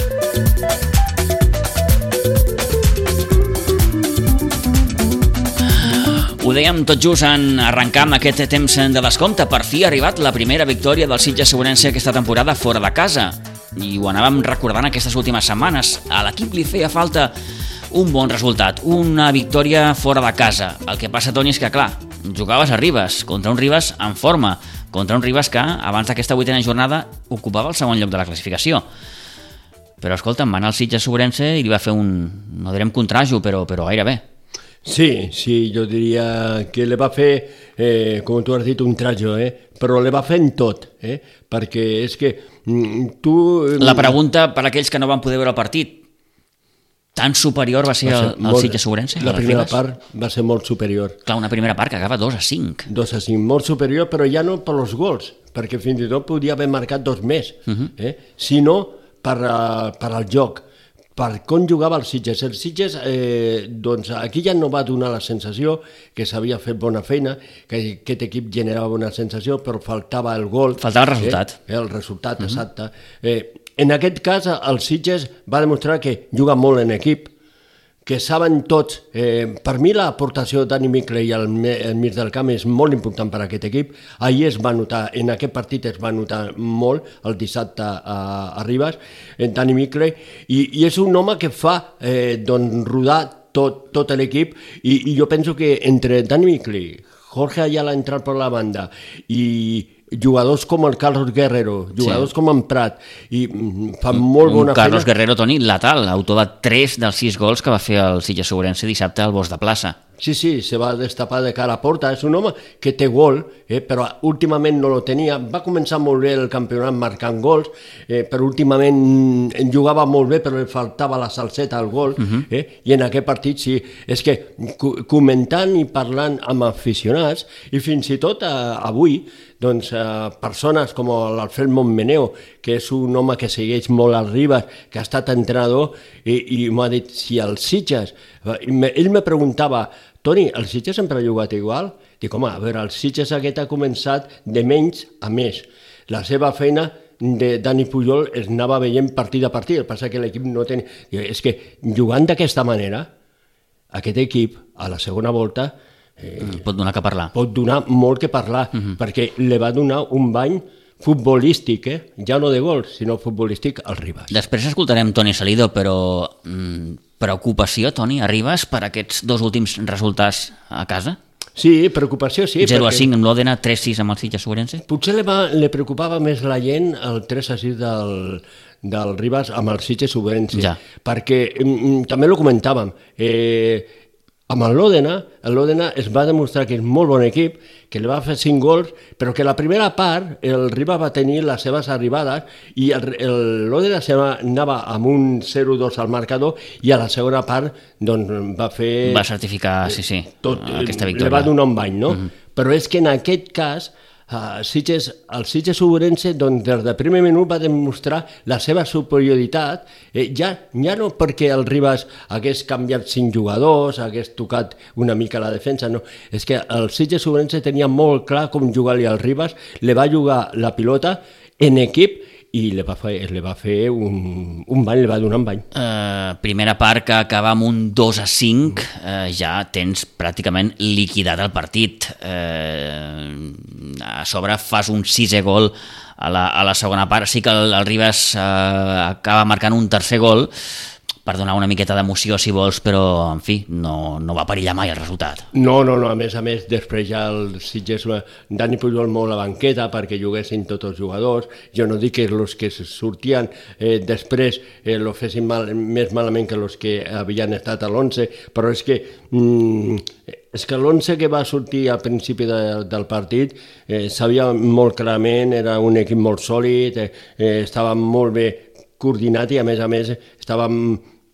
Ho dèiem tot just en arrencar amb aquest temps de descompte. Per fi ha arribat la primera victòria del Sitges Ourense aquesta temporada fora de casa. I ho anàvem recordant aquestes últimes setmanes. A l'equip li feia falta un bon resultat, una victòria fora de casa. El que passa, Toni, és que, clar, jugaves a Ribes, contra un Ribes en forma, contra un Ribes que, abans d'aquesta vuitena jornada, ocupava el segon lloc de la classificació. Però, escolta, va anar al Sitges Ourense i li va fer un, no direm contrajo, però, però gairebé. Sí, sí, jo diria que le va fer, eh, com tu has dit, un trajo, eh? Però le va fer en tot, eh? Perquè és que mm, tu... La pregunta per a aquells que no van poder veure el partit, tan superior va ser, va ser el, el Sitges Ourense? La primera part va ser molt superior. Clar, una primera part que acaba dos a cinc. dos a cinc, molt superior, però ja no per els gols, perquè fins i tot podia haver marcat dos més, uh-huh. eh? Sinó per, uh, per al joc, per com jugava el Sitges. El Sitges, eh, doncs aquí ja no va donar la sensació que s'havia fet bona feina, que aquest equip generava bona sensació, però faltava el gol. Faltava el resultat. Eh? El resultat, uh-huh. Exacte. Eh, en aquest cas, el Sitges va demostrar que juga molt en equip, que saben tots. Eh, per mi l'aportació de Dani Mickley al mig del camp és molt important per a aquest equip. Ahir es va notar, en aquest partit es va notar molt, el dissabte a, a Ribes, en Dani Mickley, i, i és un home que fa eh, doncs, rodar tot, tot l'equip, i, i jo penso que entre Dani Mickley, Jorge Ayala entrar per la banda i jugadors com el Carlos Guerrero, jugadors sí. com en Prat, i fan molt un bona Carlos feina. Guerrero, Toni, letal, autor de tres dels sis gols que va fer el Sitges Ourense dissabte al Bosc de Plaça. Sí, sí, se va destapar de cara a porta. És un home que té gol, eh, però últimament no lo tenia. Va començar molt bé el campionat marcant gols, eh, però últimament jugava molt bé, però li faltava la salseta al gol, uh-huh. eh, i en aquest partit sí. És que comentant i parlant amb aficionats, i fins i tot eh, avui, doncs, eh, persones com l'Alfred Montmeneo, que és un home que segueix molt al Ribas, que ha estat entrenador, i, i m'ha dit, si el Sitges... Ell me preguntava, Toni, el Sitges sempre ha jugat igual? Dic, home, a veure, el Sitges aquest ha començat de menys a més. La seva feina de Dani Pujol es anava veient partit a partit, el que passa que l'equip no tenia... És que jugant d'aquesta manera, aquest equip, a la segona volta, Eh, pot donar que parlar. Pot donar molt que parlar, uh-huh. perquè li va donar un bany futbolístic, eh? Ja no de gols, sinó futbolístic al Ribas. Després escoltarem Toni Salido, però mm, preocupació, Toni, a Ribas per aquests dos últims resultats a casa? Sí, preocupació, sí. zero a cinc amb l'Òdena, tres a sis amb el Sitges Ourense? Potser li, va, li preocupava més la gent el tres a sis del, del Ribas amb el Sitges Ourense, ja. perquè mm, també ho comentàvem, eh, amb l'Òdena, l'Òdena es va demostrar que és molt bon equip, que li va fer cinc gols, però que la primera part el Ribas va tenir les seves arribades i l'Òdena anava amb un zero dos al marcador i a la segona part doncs, va fer... Va certificar, sí, sí, tot, aquesta victòria. Li va donar un bany, no? Uh-huh. Però és que en aquest cas Uh, Sitges, el Sitges Ourense doncs, des del primer minut va demostrar la seva superioritat, eh, ja, ja no perquè el Ribas hagués canviat cinc jugadors, hagués tocat una mica la defensa, no, és que el Sitges Ourense tenia molt clar com jugar-li al Ribas, li va jugar la pilota en equip i li va fer, li va fer un, un bany, li va donar un bany. Uh, primera part que acaba amb un dos a cinc, uh, ja tens pràcticament liquidat el partit. Uh, a sobre fas un sisè gol a la, a la segona part. Sí que el, el Ribas uh, acaba marcant un tercer gol per donar una miqueta d'emoció, si vols, però, en fi, no, no va perillar mai el resultat. No, no, no, a més a més, després ja el Sitges, Dani Pujol molt a la banqueta perquè juguessin tots els jugadors. Jo no dic que els que sortien eh, després eh, lo fessin mal, més malament que els que havien estat a l'onze, però és que... Mm, és que l'onze que va sortir al principi de, del partit eh, sabia molt clarament, era un equip molt sòlid, eh, eh, estava molt bé coordinat i a més a més estàvem...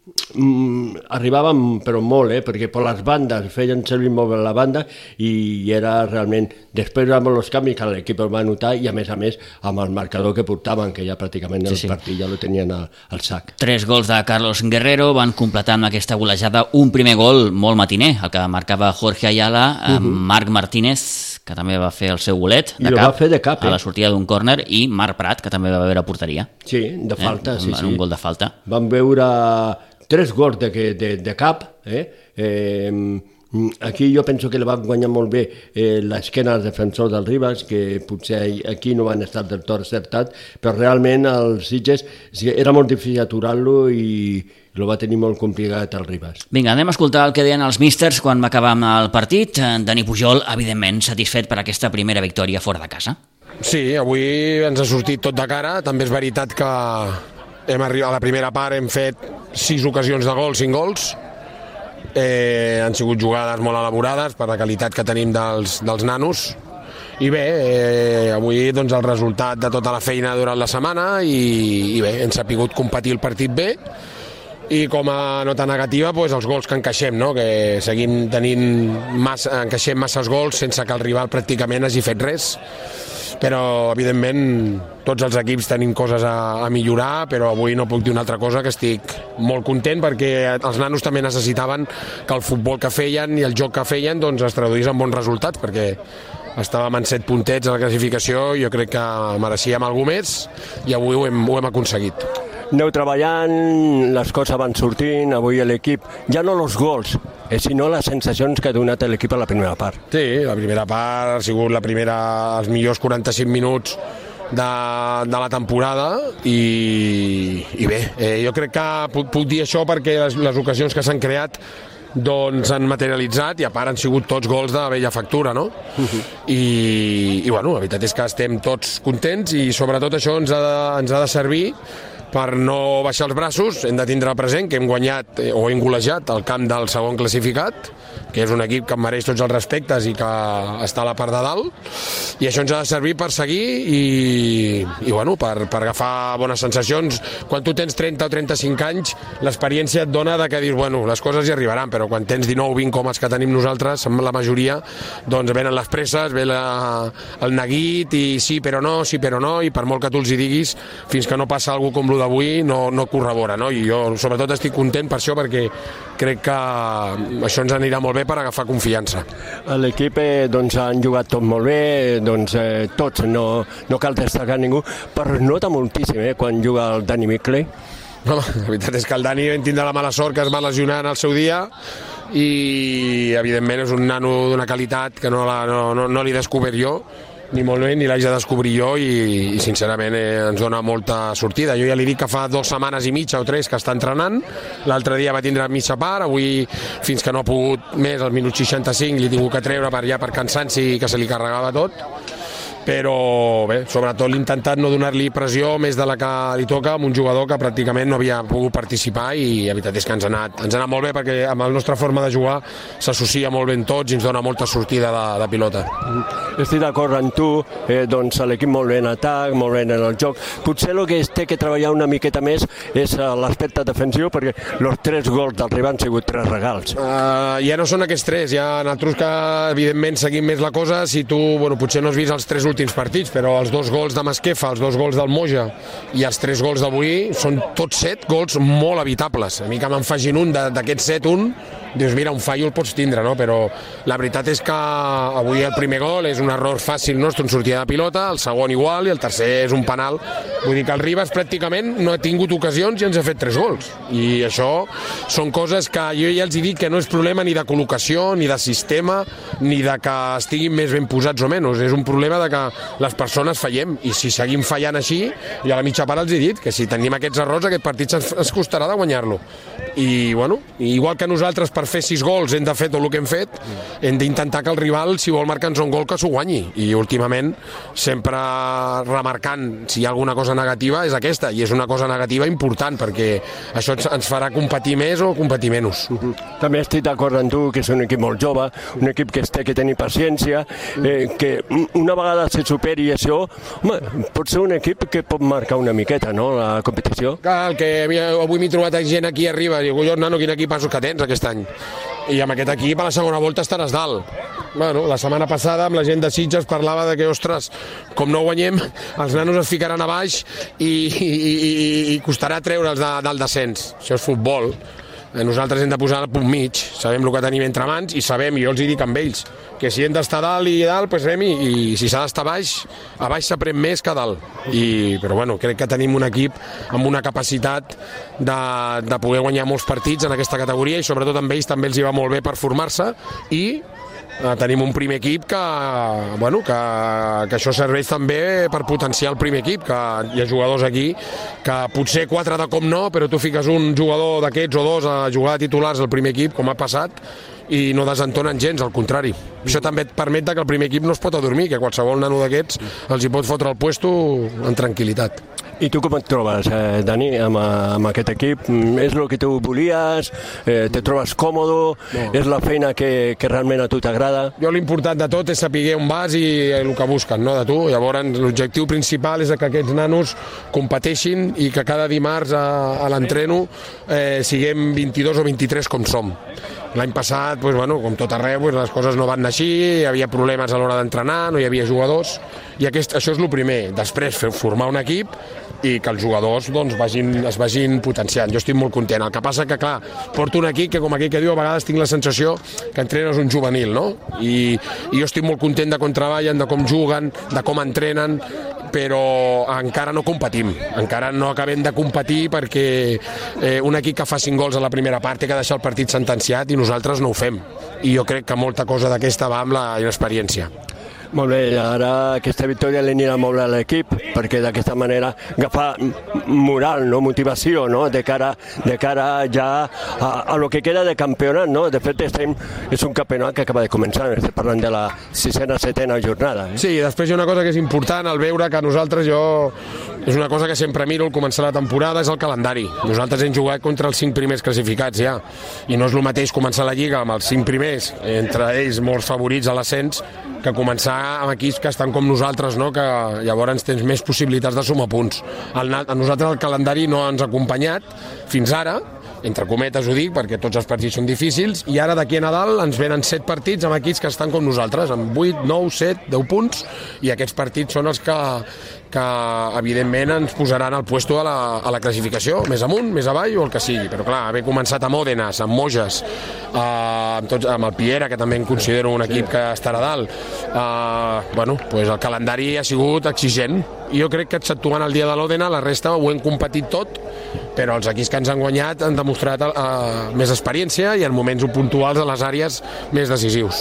Mm, arribàvem però molt, eh, perquè per les bandes feien servir molt bé la banda i era realment, després amb els canvis que l'equip el va notar i a més a més amb el marcador que portaven, que ja pràcticament el sí, sí. partit ja lo tenien al, al sac. Tres gols de Carlos Guerrero van completar amb aquesta golejada un primer gol molt matiner, el que marcava Jorge Ayala, uh -huh. Marc Martínez, que també va fer el seu golet de I cap, va fer de cap eh? a la sortida d'un córner, i Marc Prat, que també va veure a porteria. Sí, de falta, eh? sí, en sí. un gol de falta. Van veure tres gols de, de, de cap, eh? Eh, aquí jo penso que li van guanyar molt bé eh, l'esquena als defensors del Ribas, que potser aquí no van estar del tot acertat, però realment el Sitges era molt difícil aturar-lo i lo va tenir molt complicat el Ribas. Vinga, anem a escoltar el que deien els místers quan va acabar amb el partit. Dani Pujol, evidentment, satisfet per aquesta primera victòria fora de casa. Sí, avui ens ha sortit tot de cara. També és veritat que hem arribat a la primera part, hem fet sis ocasions de gol, cinc gols. Eh, han sigut jugades molt elaborades per la qualitat que tenim dels, dels nanos. I bé, eh, avui doncs, el resultat de tota la feina durant la setmana i, i bé, hem sapigut competir el partit bé. I com a nota negativa, doncs, els gols que encaixem, no? Que seguim tenint massa, encaixem masses gols sense que el rival pràcticament hagi fet res. Però, evidentment, tots els equips tenim coses a, a millorar, però avui no puc dir una altra cosa, que estic molt content perquè els nanos també necessitaven que el futbol que feien i el joc que feien doncs, es traduís en bons resultats, perquè estàvem en set puntets a la classificació, jo crec que mereixíem alguna més i avui ho hem, ho hem aconseguit. Aneu treballant, les coses van sortint, avui l'equip, ja no els gols, eh, sinó les sensacions que ha donat l'equip a la primera part. Sí, la primera part ha sigut la primera, els millors quaranta-cinc minuts de, de la temporada i, i bé, eh, jo crec que puc, puc dir això perquè les, les ocasions que s'han creat doncs han materialitzat i a part han sigut tots gols de bella factura, no? Uh-huh. I, i bueno, la veritat és que estem tots contents i sobretot això ens ha de, ens ha de servir per no baixar els braços. Hem de tindre present que hem guanyat eh, o hem golejat el camp del segon classificat, que és un equip que mereix tots els respectes i que està a la part de dalt, i això ens ha de servir per seguir i, i bueno, per, per agafar bones sensacions. Quan tu tens trenta o trenta-cinc anys, l'experiència et dona de que dius, bueno, les coses hi arribaran, però quan tens dinou o vint com els que tenim nosaltres, la majoria, doncs venen les presses, ve la, el neguit i sí però no, sí però no, i per molt que tu els hi diguis, fins que no passa alguna com d'avui no, no corrobora, no? I jo sobretot estic content per això, perquè crec que això ens anirà molt bé per agafar confiança. L'equip eh, doncs, han jugat tot molt bé, doncs, eh, tots, no, no cal destacar ningú, però es nota moltíssim eh, quan juga el Dani Mickley. No, la veritat és que el Dani vam tindre la mala sort que es va lesionar en el seu dia i evidentment és un nano d'una qualitat que no, la, no, no, no l'he descobert jo, ni molt bé, ni l'haig de descobrir jo i, i sincerament eh, ens dona molta sortida. Jo ja li dic que fa dues setmanes i mitja o tres que està entrenant, l'altre dia va tindre mitja part, avui fins que no ha pogut més, al minut seixanta-cinc l'he tingut que treure per ja per cansanci que se li carregava tot, però bé, sobretot l'he intentat no donar-li pressió més de la que li toca amb un jugador que pràcticament no havia pogut participar i la veritat és que ens ha anat, ens ha anat molt bé perquè amb la nostra forma de jugar s'associa molt bé en tots i ens dona molta sortida de, de pilota. Estic d'acord amb tu, eh, doncs l'equip molt bé en atac, molt bé en el joc. Potser el que es té que treballar una miqueta més és l'aspecte defensiu perquè els tres gols del rival han sigut tres regals. Uh, ja no són aquests tres, hi ha altres que evidentment seguim més la cosa, si tu, bueno, potser no has vist els tres últims partits, però els dos gols de Masquefa, els dos gols del Moja i els tres gols d'avui són tots set gols molt evitables. A mi que me'n facin un d'aquests set, un, dius, mira, un fallo el pots tindre, no? Però la veritat és que avui el primer gol és un error fàcil nostre en sortida de pilota, el segon igual i el tercer és un penal. Vull dir que el Ribas pràcticament no ha tingut ocasions i ens ha fet tres gols. I això són coses que jo ja els he dit que no és problema ni de col·locació, ni de sistema, ni de que estiguin més ben posats o menys. És un problema de que les persones fallem i si seguim fallant així, jo a la mitja part els he dit que si tenim aquests errors aquest partit ens, ens costarà de guanyar-lo. I bueno, igual que nosaltres per fer sis gols hem de fer tot el que hem fet, hem d'intentar que el rival, si vol marcar-nos un gol, que s'ho guanyi. I últimament, sempre remarcant si hi ha alguna cosa negativa, és aquesta, i és una cosa negativa important, perquè això ens farà competir més o competir menys. També estic d'acord amb tu que és un equip molt jove, un equip que es té que tenir paciència, eh, que una vegada se superi això, home, pot ser un equip que pot marcar una miqueta, no?, la competició. Clar, que avui m'he trobat gent aquí arriba, i diu, collons, nano, quin equip que tens aquest any? I amb aquest equip a la segona volta estaràs dalt. Bueno, la setmana passada amb la gent de Sitges parlava de que, ostres, com no guanyem, els nanos es ficaran a baix i, i, i, i costarà treure'ls de, del descens. Això és futbol. Nosaltres hem de posar el punt mig, sabem el que tenim entre mans i sabem, i jo els hi dic amb ells, que si hem d'estar dalt i dalt, doncs anem, i, i si s'ha d'estar baix, a baix s'aprèn més que a dalt. I, però bueno, crec que tenim un equip amb una capacitat de, de poder guanyar molts partits en aquesta categoria i sobretot amb ells també els hi va molt bé per formar-se i eh, tenim un primer equip que, bueno, que, que això serveix també per potenciar el primer equip, que hi ha jugadors aquí que potser quatre de com no, però tu fiques un jugador d'aquests o dos a jugar de titulars al primer equip, com ha passat, i no desentonen gens, al contrari. Això també et permet que el primer equip no es pot adormir, que qualsevol nano d'aquests els hi pot fotre el puesto en tranquil·litat. I tu com et trobes, eh, Dani, amb, amb aquest equip? És el que tu volies? Eh, te trobes còmode? No. És la feina que, que realment a tu t'agrada? Jo l'important de tot és saber on vas i el que busquen, no, de tu. Llavors l'objectiu principal és que aquests nanos competeixin i que cada dimarts a, a l'entreno eh, siguem vint-i-dos o vint-i-tres com som. L'any passat, doncs, bueno, com tot arreu, doncs, les coses no van anar així, hi havia problemes a l'hora d'entrenar, no hi havia jugadors, i aquest, això és el primer. Després, formar un equip i que els jugadors doncs, vagin, es vagin potenciant. Jo estic molt content. El que passa que, clar, porto un equip que, com aquell que diu, a vegades tinc la sensació que entrenes un juvenil, no? I, i jo estic molt content de com treballen, de com juguen, de com entrenen, però encara no competim, encara no acabem de competir perquè eh, un equip que fa cinc gols a la primera part té que deixar el partit sentenciat i nosaltres no ho fem. I jo crec que molta cosa d'aquesta va amb la inexperiència. Molt bé, ara aquesta victòria li anirà molt bé a l'equip, perquè d'aquesta manera agafar moral, no? Motivació, no? De cara, de cara ja a, a lo que queda de campionat, no? De fet, estem, és un campionat que acaba de començar, estem parlant de la sisena, setena jornada. Eh? Sí, i després hi ha una cosa que és important al veure que nosaltres, jo, és una cosa que sempre miro al començar la temporada, és el calendari. Nosaltres hem jugat contra els cinc primers classificats ja, i no és el mateix començar la Lliga amb els cinc primers, entre ells molts favorits a l'ascens, que començar amb equips que estan com nosaltres, no? Que llavors tens més possibilitats de sumar punts. El, a nosaltres el calendari no ens ha acompanyat fins ara, entre cometes ho dic, perquè tots els partits són difícils, i ara d'aquí a Nadal ens venen set partits amb equips que estan com nosaltres, amb vuit, nou, set, deu punts, i aquests partits són els que, que evidentment ens posaran al puesto a la, a la classificació, més amunt, més avall o el que sigui. Però clar, haver començat amb Òdenes, amb Moges, eh, amb, tots, amb el Piera, que també en considero un equip que estarà a dalt, eh, bueno, pues el calendari ha sigut exigent. Jo crec que exceptuant el dia de l'Òdena, la resta ho hem competit tot, però els equips que ens han guanyat han demostrat uh, més experiència i en moments puntuals a les àrees més decisius.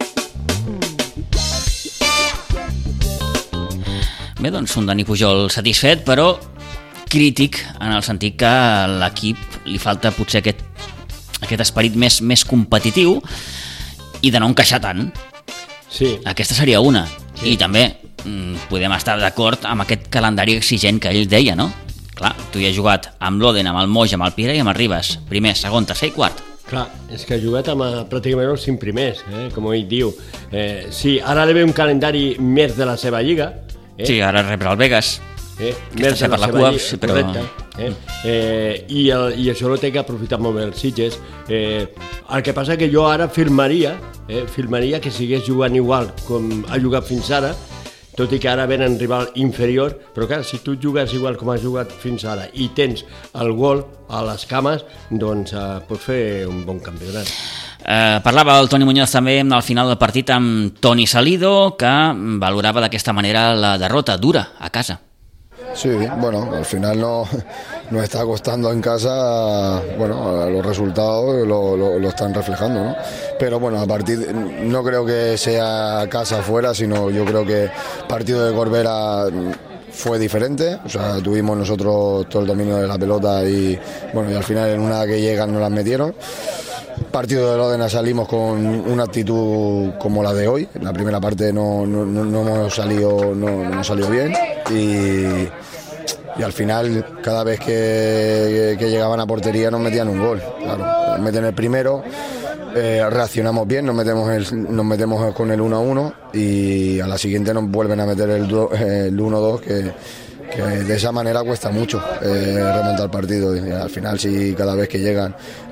Bé, doncs un Dani Pujol satisfet, però crític en el sentit que a l'equip li falta potser aquest, aquest esperit més, més competitiu i de no encaixar tant. Sí. Aquesta seria una. Sí. I també podem estar d'acord amb aquest calendari exigent que ell deia, no? Clar, tu hi has jugat amb l'Òdena, amb el Moix, amb el Piera i amb el Ribes. Primer, segon, tercer i quart. Clar, és que ha jugat amb pràcticament els cinc primers, eh? Com ell diu. Eh, sí, ara li ve un calendari més de la seva lliga. Eh? Sí, ara rebre el Vegas. Eh? Més de la, la seva cua, lliga, sí, però... correcte. Eh? Eh, i, el, I això ho té que aprofitar molt bé els Sitges. Eh, el que passa que jo ara firmaria, eh, firmaria que sigués jugant igual com ha jugat fins ara, tot i que ara ven en rival inferior, però clar, si tu jugues igual com has jugat fins ara i tens el gol a les cames, doncs eh, pots fer un bon campionat. Eh, parlava el Toni Muñoz també al final del partit amb Toni Salido, que valorava d'aquesta manera la derrota dura a casa. Sí, bueno, al final no, nos está costando en casa, bueno, los resultados lo, lo, lo están reflejando, ¿no? Pero bueno, a partir, no creo que sea casa afuera, sino yo creo que el partido de Corbera fue diferente, o sea, tuvimos nosotros todo el dominio de la pelota y bueno, y al final en una que llegan nos las metieron. Partido de Òdena salimos con una actitud como la de hoy. En la primera parte no, no, no, no hemos salido no, no hemos salido bien y, y al final cada vez que, que llegaban a portería nos metían un gol. Claro, nos meten el primero, eh, reaccionamos bien, nos metemos, el, nos metemos con el uno a uno y a la siguiente nos vuelven a meter el, el uno dos que que de esa manera cuesta mucho eh, remontar el partido y al final si cada vez que llegan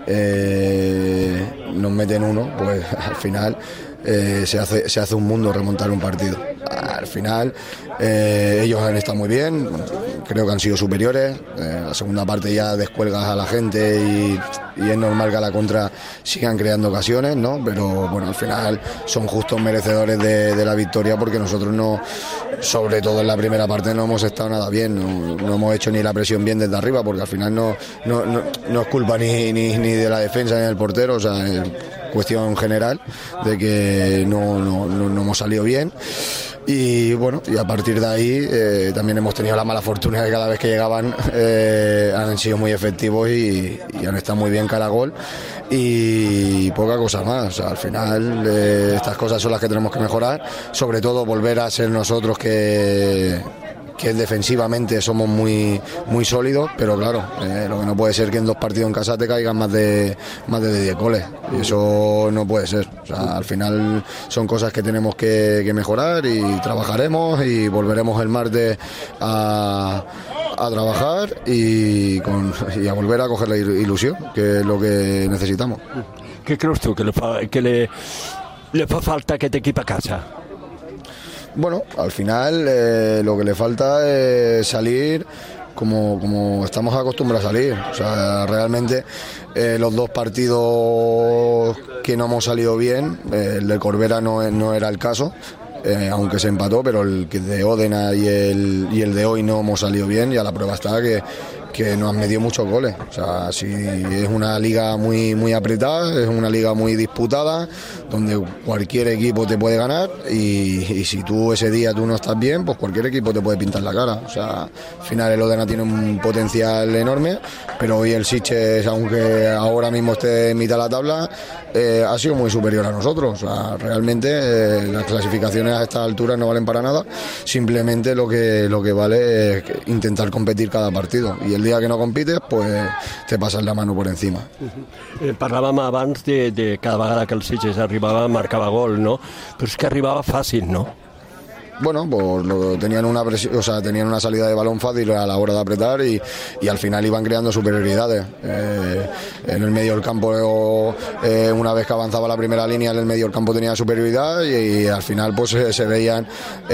eh, nos meten uno, pues al final eh, se hace, se hace un mundo remontar un partido. Al final eh, ellos han estado muy bien, creo que han sido superiores, eh, la segunda parte ya descuelgas a la gente y, y es normal que a la contra sigan creando ocasiones, ¿no? Pero bueno, al final son justos merecedores de, de la victoria porque nosotros no, sobre todo en la primera parte no hemos estado nada bien, no, no hemos hecho ni la presión bien desde arriba porque al final no, no, no, no es culpa ni, ni, ni de la defensa ni del portero, o sea, es cuestión general de que no, no, no, no hemos salido bien. Y bueno, y a partir de ahí eh, también hemos tenido la mala fortuna de que cada vez que llegaban eh, han sido muy efectivos y, y han estado muy bien cara a gol y poca cosa más. O sea, al final eh, estas cosas son las que tenemos que mejorar, sobre todo volver a ser nosotros que que defensivamente somos muy muy sólidos, pero claro, eh, lo que no puede ser que en dos partidos en casa te caigan más de más de diez goles, y eso no puede ser. O sea, al final son cosas que tenemos que, que mejorar y trabajaremos y volveremos el martes a, a trabajar y, con, y a volver a coger la ilusión, que es lo que necesitamos. ¿Qué crees tú que le fa, que le, le fa falta a aquest equip a casa? Bueno, al final eh, lo que le falta es salir como, como estamos acostumbrados a salir. O sea, realmente eh, los dos partidos que no hemos salido bien, eh, el de Corbera no, no era el caso, eh, aunque se empató, pero el de Òdena y el, y el de hoy no hemos salido bien y a la prueba está que que nos han metido muchos goles. O sea, sí, es una liga muy, muy apretada, es una liga muy disputada, donde cualquier equipo te puede ganar y, y si tú ese día tú no estás bien, pues cualquier equipo te puede pintar la cara. O sea, al final el Odena tiene un potencial enorme, pero hoy el Sitges, aunque ahora mismo esté en mitad de la tabla, eh, ha sido muy superior a nosotros. O sea, realmente eh, las clasificaciones a estas alturas no valen para nada, simplemente lo que, lo que vale es intentar competir cada partido, y el día que no compites, pues te pasas la mano por encima. Uh-huh. eh, parlàvem abans de, de cada vegada que el Sitges arribava marcava gol, no? Però és que arribava fàcil, no? Bueno, pues lo, tenían una presión, o sea, tenían una salida de balón fácil a la hora de apretar y, y al final iban creando superioridades. Eh, en el medio del campo, eh, una vez que avanzaba la primera línea, en el medio del campo tenía superioridad y, y al final pues se, se veían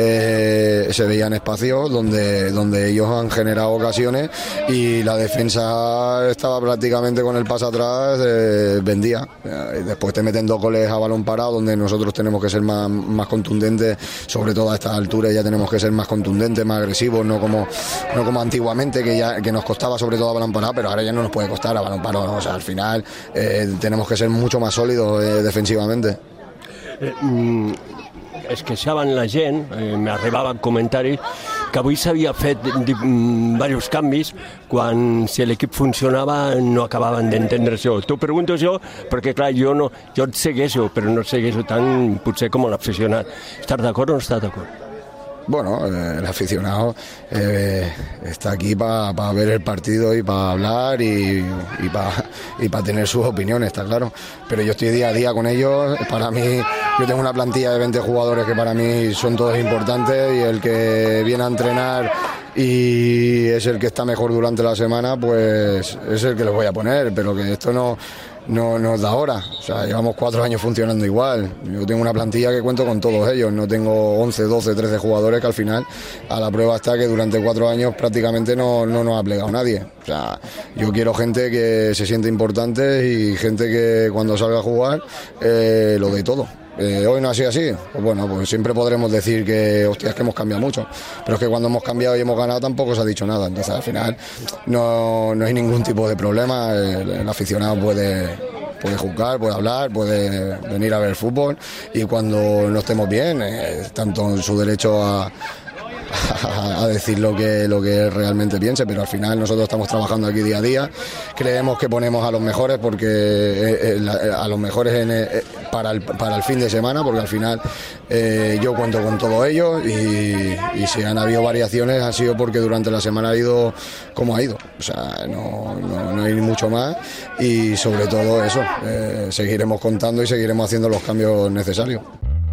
eh, se veían espacios donde, donde ellos han generado ocasiones y la defensa estaba prácticamente con el pase atrás, eh, vendía. Eh, después te meten dos goles a balón parado, donde nosotros tenemos que ser más, más contundentes, sobre todo a esta altura ya tenemos que ser más contundentes, más agresivos, no como no como antiguamente, que ya que nos costaba sobre todo a balón parado, pero ahora ya no nos puede costar a balón parado, ¿no? O sea, al final eh, tenemos que ser mucho más sólidos eh, defensivamente. Eh, mm, es queixaven la gent, eh, m'arribaven comentaris que avui s'havia fet diversos canvis quan si l'equip funcionava no acabaven d'entendre això. T'ho pregunto jo perquè clar, jo, no, jo et segueixo, però no et segueixo tant potser com l'aficionat. Estàs d'acord o no estàs d'acord? Bueno, eh, el aficionado eh, está aquí para pa ver el partido y para hablar y, y para y pa tener sus opiniones, está claro. Pero yo estoy día a día con ellos. Para mí, yo tengo una plantilla de veinte jugadores que para mí son todos importantes, y el que viene a entrenar y es el que está mejor durante la semana, pues es el que les voy a poner. Pero que esto no... No, no es de ahora, o sea, llevamos cuatro años funcionando igual. Yo tengo una plantilla que cuento con todos ellos, no tengo once, doce, trece jugadores que al final a la prueba está que durante cuatro años prácticamente no, no nos ha plegado nadie. O sea, yo quiero gente que se siente importante y gente que cuando salga a jugar eh, lo dé todo. Eh, hoy no ha sido así, pues bueno, pues siempre podremos decir que, hostias, que hemos cambiado mucho, pero es que cuando hemos cambiado y hemos ganado tampoco se ha dicho nada, entonces al final no, no hay ningún tipo de problema, el, el aficionado puede, puede jugar, puede hablar, puede venir a ver fútbol, y cuando no estemos bien, eh, tanto en su derecho a a decir lo que, lo que realmente piense, pero al final nosotros estamos trabajando aquí día a día, creemos que ponemos a los mejores porque eh, eh, a los mejores en, eh, para, el, para el fin de semana, porque al final eh, yo cuento con todos ellos y, y si han habido variaciones ha sido porque durante la semana ha ido como ha ido, o sea, no, no, no hay mucho más, y sobre todo eso, eh, seguiremos contando y seguiremos haciendo los cambios necesarios.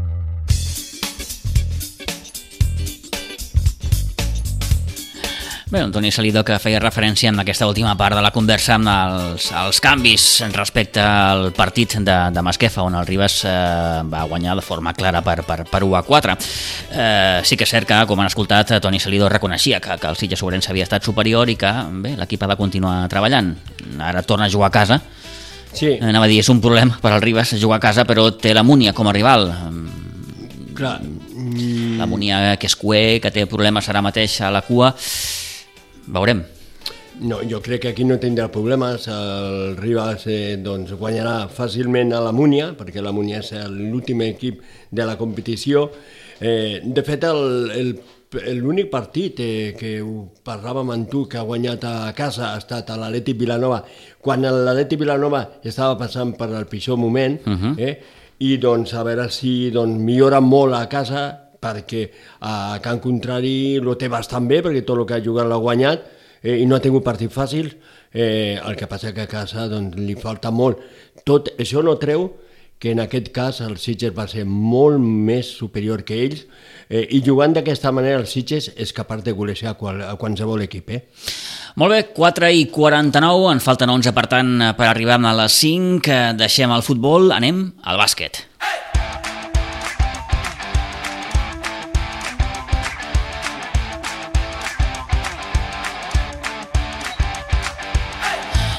Bé, Toni Salido, que feia referència en aquesta última part de la conversa amb els, els canvis respecte al partit de, de Masquefa, on el Ribas eh, va guanyar de forma clara per, per, per u a quatre. Eh, sí que és cert que, com han escoltat, Toni Salido reconeixia que, que el Sitges Ourense havia estat superior i que bé, l'equip ha de continuar treballant. Ara torna a jugar a casa. Sí. Anava a dir, és un problema per al Ribas jugar a casa, però té la Múnia com a rival. Clar. La Múnia, que és cué, que té problemes ara mateix a la cua. Veurem. No, jo crec que aquí no tindrà problemes. El Ribas eh, doncs, guanyarà fàcilment a la Múnia, perquè la Múnia és l'últim equip de la competició. Eh, de fet, l'únic partit eh, que ho parlàvem amb tu que ha guanyat a casa ha estat a l'Atlètic Vilanova, quan l'Atlètic Vilanova estava passant per el pitjor moment, uh-huh. eh, i doncs a veure si doncs, millora molt a casa, perquè a Can Contrari lo té bastant bé, perquè tot el que ha jugat l'ha guanyat eh, i no ha tingut partit fàcil, eh, el que passa que a casa doncs, li falta molt. Tot això no treu que en aquest cas el Sitges va ser molt més superior que ells, eh, i jugant d'aquesta manera el Sitges és capaç de golejar a, qual, a qualsevol equip. Eh? Molt bé, quatre i quaranta-nou, en falten onze per tant per arribar a les cinc, deixem el futbol, anem al bàsquet.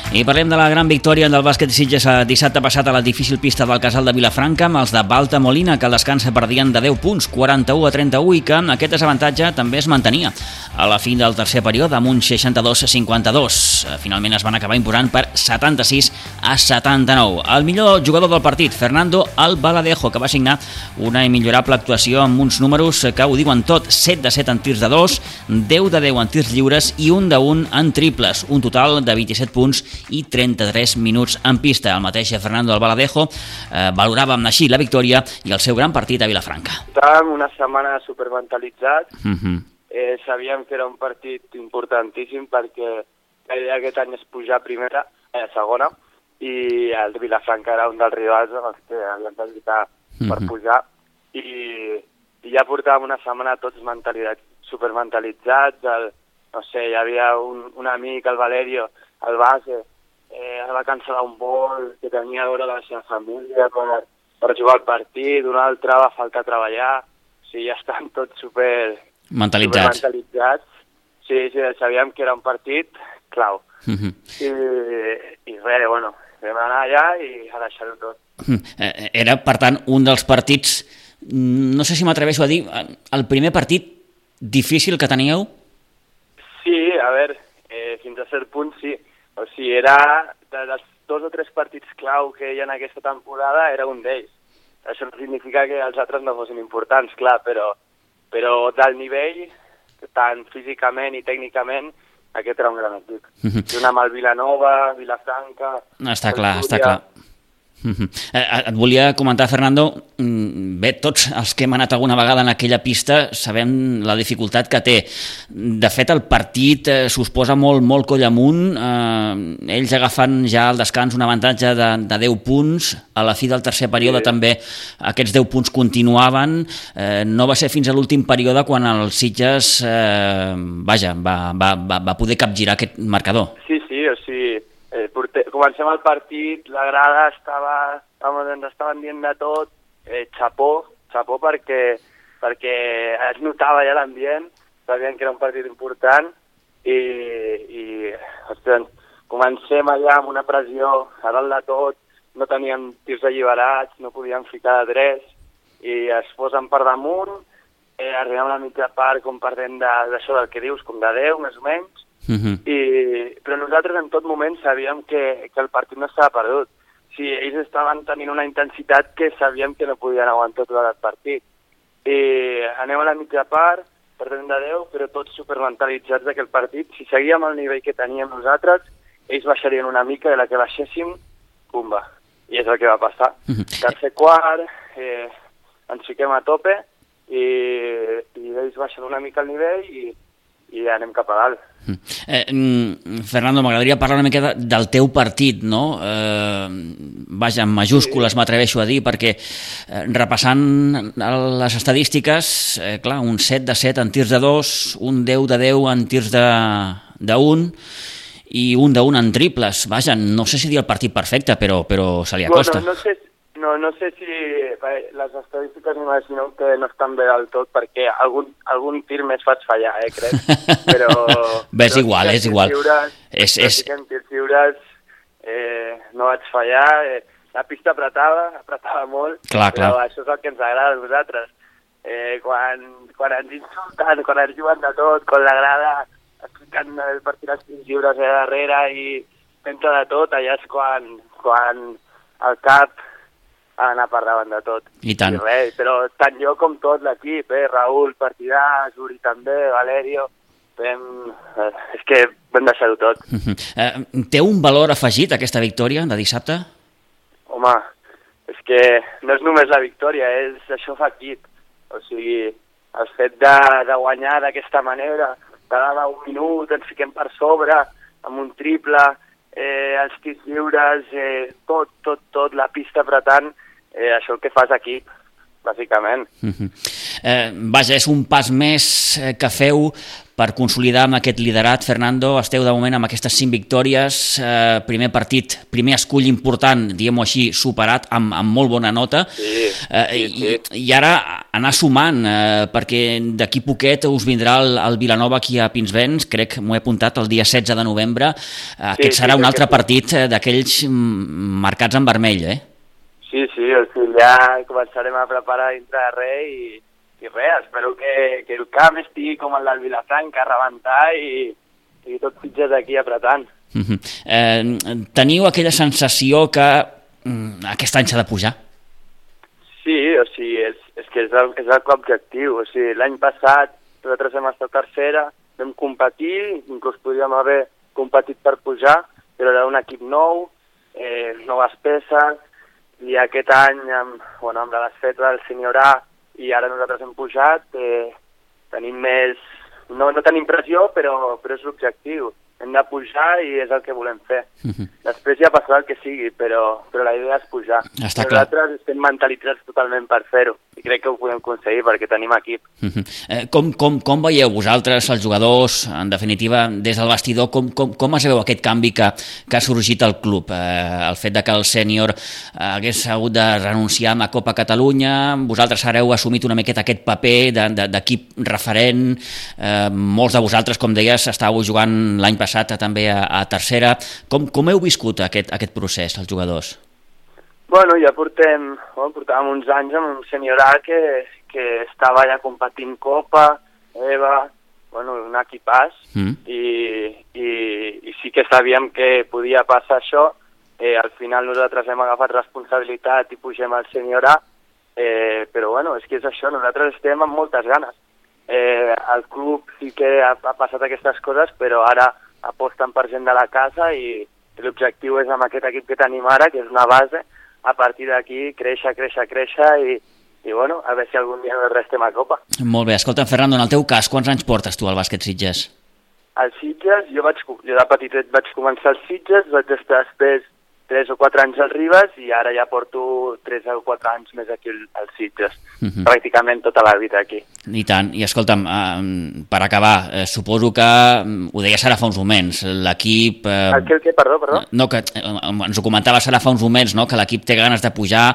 I parlem de la gran victòria del bàsquet Sitges dissabte passat a la difícil pista del Casal de Vilafranca amb els de Balta Molina, que al descans perdien de deu punts, quaranta-u a trenta-u, i que aquest desavantatge també es mantenia a la fi del tercer període amb un seixanta-dos a cinquanta-dos. Finalment es van acabar imposant per setanta-sis a setanta-nou. El millor jugador del partit, Fernando Albaladejo, que va signar una immillorable actuació amb uns números que ho diuen tot: set de set en tirs de dos, deu de deu en tirs lliures i un de un en triples, un total de vint-i-set punts i trenta-tres minuts en pista. El mateix Fernando Albaladejo eh, valorava així la victòria i el seu gran partit a Vilafranca. Estàvem una setmana supermentalitzats, uh-huh. eh, sabíem que era un partit importantíssim perquè la idea aquest any és pujar a primera, a eh, segona, i el Vilafranca era un dels rivals amb els que havíem de lluitar uh-huh. per pujar, i, i ja portàvem una setmana tots mentalitzats, supermentalitzats. El, no sé, hi havia un, un amic, el Valerio, el base, eh, va cancel·lar un vol que tenia a veure la seva família per, per jugar al partit, un altre va faltar a treballar, o sigui, ja estan tots super mentalitzats. Super mentalitzats. Sí, sí, sabíem que era un partit clau. Uh-huh. I, i res, bueno, vam anar allà i a deixar-ho tot. Uh-huh. Era, per tant, un dels partits, no sé si m'atreveixo a dir, el primer partit difícil que teníeu? Sí, a veure, eh, fins a cert punt sí. O sigui, era de, dels dos o tres partits clau que hi ha en aquesta temporada, era un d'ells. Això no significa que els altres no fossin importants, clar, però, però del nivell, tant físicament i tècnicament, aquest era un gran equip. Uh-huh. Junt amb el Vilanova, Vilafranca... Està clar, està clar. Uh-huh. Et volia comentar, Fernando, bé, tots els que hem anat alguna vegada en aquella pista sabem la dificultat que té. De fet, el partit eh, s'us posa molt, molt coll amunt, eh, ells agafen ja al descans un avantatge de, de deu punts, a la fi del tercer període sí. també aquests deu punts continuaven, eh, no va ser fins a l'últim període quan el Sitges eh, vaja, va, va, va, va poder capgirar aquest marcador. Sí, sí, o sigui, Eh, porte... comencem el partit, la grada estava, ens estaven dient de tot, eh, xapó, xapó perquè, perquè es notava ja l'ambient, sabien que era un partit important i, i ostres, comencem allà amb una pressió a dalt de tot, no teníem tirs alliberats, no podíem ficar de tres i es posen per damunt, eh, arribem a la mitja part com perdem d'això de, del que dius, com de deu més o menys. Uh-huh. I, però nosaltres en tot moment sabíem que, que el partit no estava perdut. O sigui, ells estaven tenint una intensitat que sabíem que no podien aguantar tot el partit. I anem a la mitja part, perdem de deu, però tots supermentalitzats d'aquell partit. Si seguíem el nivell que teníem nosaltres, ells baixarien una mica, i la que baixéssim, pumba. I és el que va passar. Uh-huh. Tercer quart, eh, ens fiquem a tope, i, i ells baixen una mica el nivell i i anem cap a dalt. Eh, Fernando, m'agradaria parlar una mica de, del teu partit, no? Eh, vaja, en majúscules sí. m'atreveixo a dir, perquè eh, repassant les estadístiques, eh, clar, un set de set en tirs de dos, un deu de deu en tirs de, de un i un de un en triples. Vaja, no sé si dir el partit perfecte, però, però se li acosta. Bueno, no sé, no, no sé si les estadístiques m'imagino que no estan bé del tot, perquè algun, algun tir més faig fallar, eh, crec. Però... Bé, és però igual, és igual. Lliures, és, és... en tirs lliures eh, no vaig fallar. Eh, la pista apretava, apretava molt, clar, però clar. això és el que ens agrada a nosaltres. Eh, quan, quan ens insulten, quan ens juguen de tot, quan la grada explicant el partit als tirs lliures a darrere i pensa de tot, allà és quan, quan el cap a anar per davant de tot. I tant. I res, però tant jo com tot l'equip, eh? Raül, Partidà, Zuri també, Valerio, vam... Eh, és que vam deixar-ho tot. eh, té un valor afegit aquesta victòria de dissabte? Home, és que no és només la victòria, és això fa equip. O sigui, el fet de, de guanyar d'aquesta manera, cada un minut ens fiquem per sobre, amb un triple, eh, els tirs lliures, eh, tot, tot, tot, la pista apretant, Eh, això el que fas equip, bàsicament. Uh-huh. eh, vaja, és un pas més que feu per consolidar amb aquest liderat. Fernando, esteu de moment amb aquestes cinc victòries, eh, primer partit, primer escull important, diguem-ho així, superat amb, amb molt bona nota, sí, eh, sí, sí. I, i ara anar sumant, eh, perquè d'aquí poquet us vindrà el, el Vilanova aquí a Pinsbens, crec, m'ho he apuntat, el dia setze de novembre, eh, aquest sí, serà sí, un altre sí. partit d'aquells marcats en vermell, eh? Sí, sí, o sigui, ja començarem a preparar dintre de res i, i res, espero que, que el camp estigui com el del Vilafranca, a rebentar i, i tot Sitges aquí apretant. Uh-huh. eh, teniu aquella sensació que mm, aquest any s'ha de pujar? Sí, o sigui, és, és que és el, és el objectiu. O sigui, l'any passat nosaltres hem estat tercera, vam competir, inclús podríem haver competit per pujar, però era un equip nou, eh, noves peces, i aquest any, amb, bueno, amb la desfeta del Sènior A, i ara nosaltres hem pujat, eh, tenim més... No, no tenim pressió, però, però és l'objectiu. Hem de pujar i és el que volem fer. Uh-huh. Després ja passarà el que sigui, però, però la idea és pujar. Està clar. Nosaltres estem mentalitzats totalment per fer-ho, i crec que ho podem aconseguir perquè tenim equip. Uh-huh. eh, com, com, com veieu vosaltres, els jugadors, en definitiva, des del vestidor, com, com, com es veu aquest canvi que, que ha sorgit al club? Eh, el fet de que el sènior eh, hagués hagut de renunciar a la Copa Catalunya, vosaltres ara heu assumit una miqueta aquest paper de, de, d'equip referent, eh, molts de vosaltres, com deies, estàveu jugant l'any passat també a, a tercera. Com, com heu viscut aquest, aquest procés, els jugadors? Bueno, ja portem, bueno, portàvem uns anys amb un Sènior A que, que estava ja competint Copa, Eva, bueno, un equipàs, mm. i, i, i sí que sabíem que podia passar això. Eh, al final nosaltres hem agafat responsabilitat i pugem al Sènior A, eh, però bueno, és que és això, nosaltres estem amb moltes ganes. Eh, el club sí que ha, ha passat aquestes coses, però ara aposten per gent de la casa i l'objectiu és amb aquest equip que tenim ara, que és una base, a partir d'aquí créixer, créixer, créixer i, i bueno, a veure si algun dia no restem a Copa. Molt bé, escolta, Fernando, en el teu cas, quants anys portes tu al bàsquet Sitges? Al Sitges, jo, vaig, jo de petitet vaig començar al Sitges, vaig estar després tres o quatre anys al Ribes i ara ja porto tres o quatre anys més aquí al Sitges. Uh-huh. Pràcticament tota la vida aquí. I tant. I escolta'm, eh, per acabar, eh, suposo que, ho deies ara fa uns moments, l'equip... Eh, el que, el que, perdó, perdó? No, que eh, ens ho comentaves ara fa uns moments, no?, que l'equip té ganes de pujar,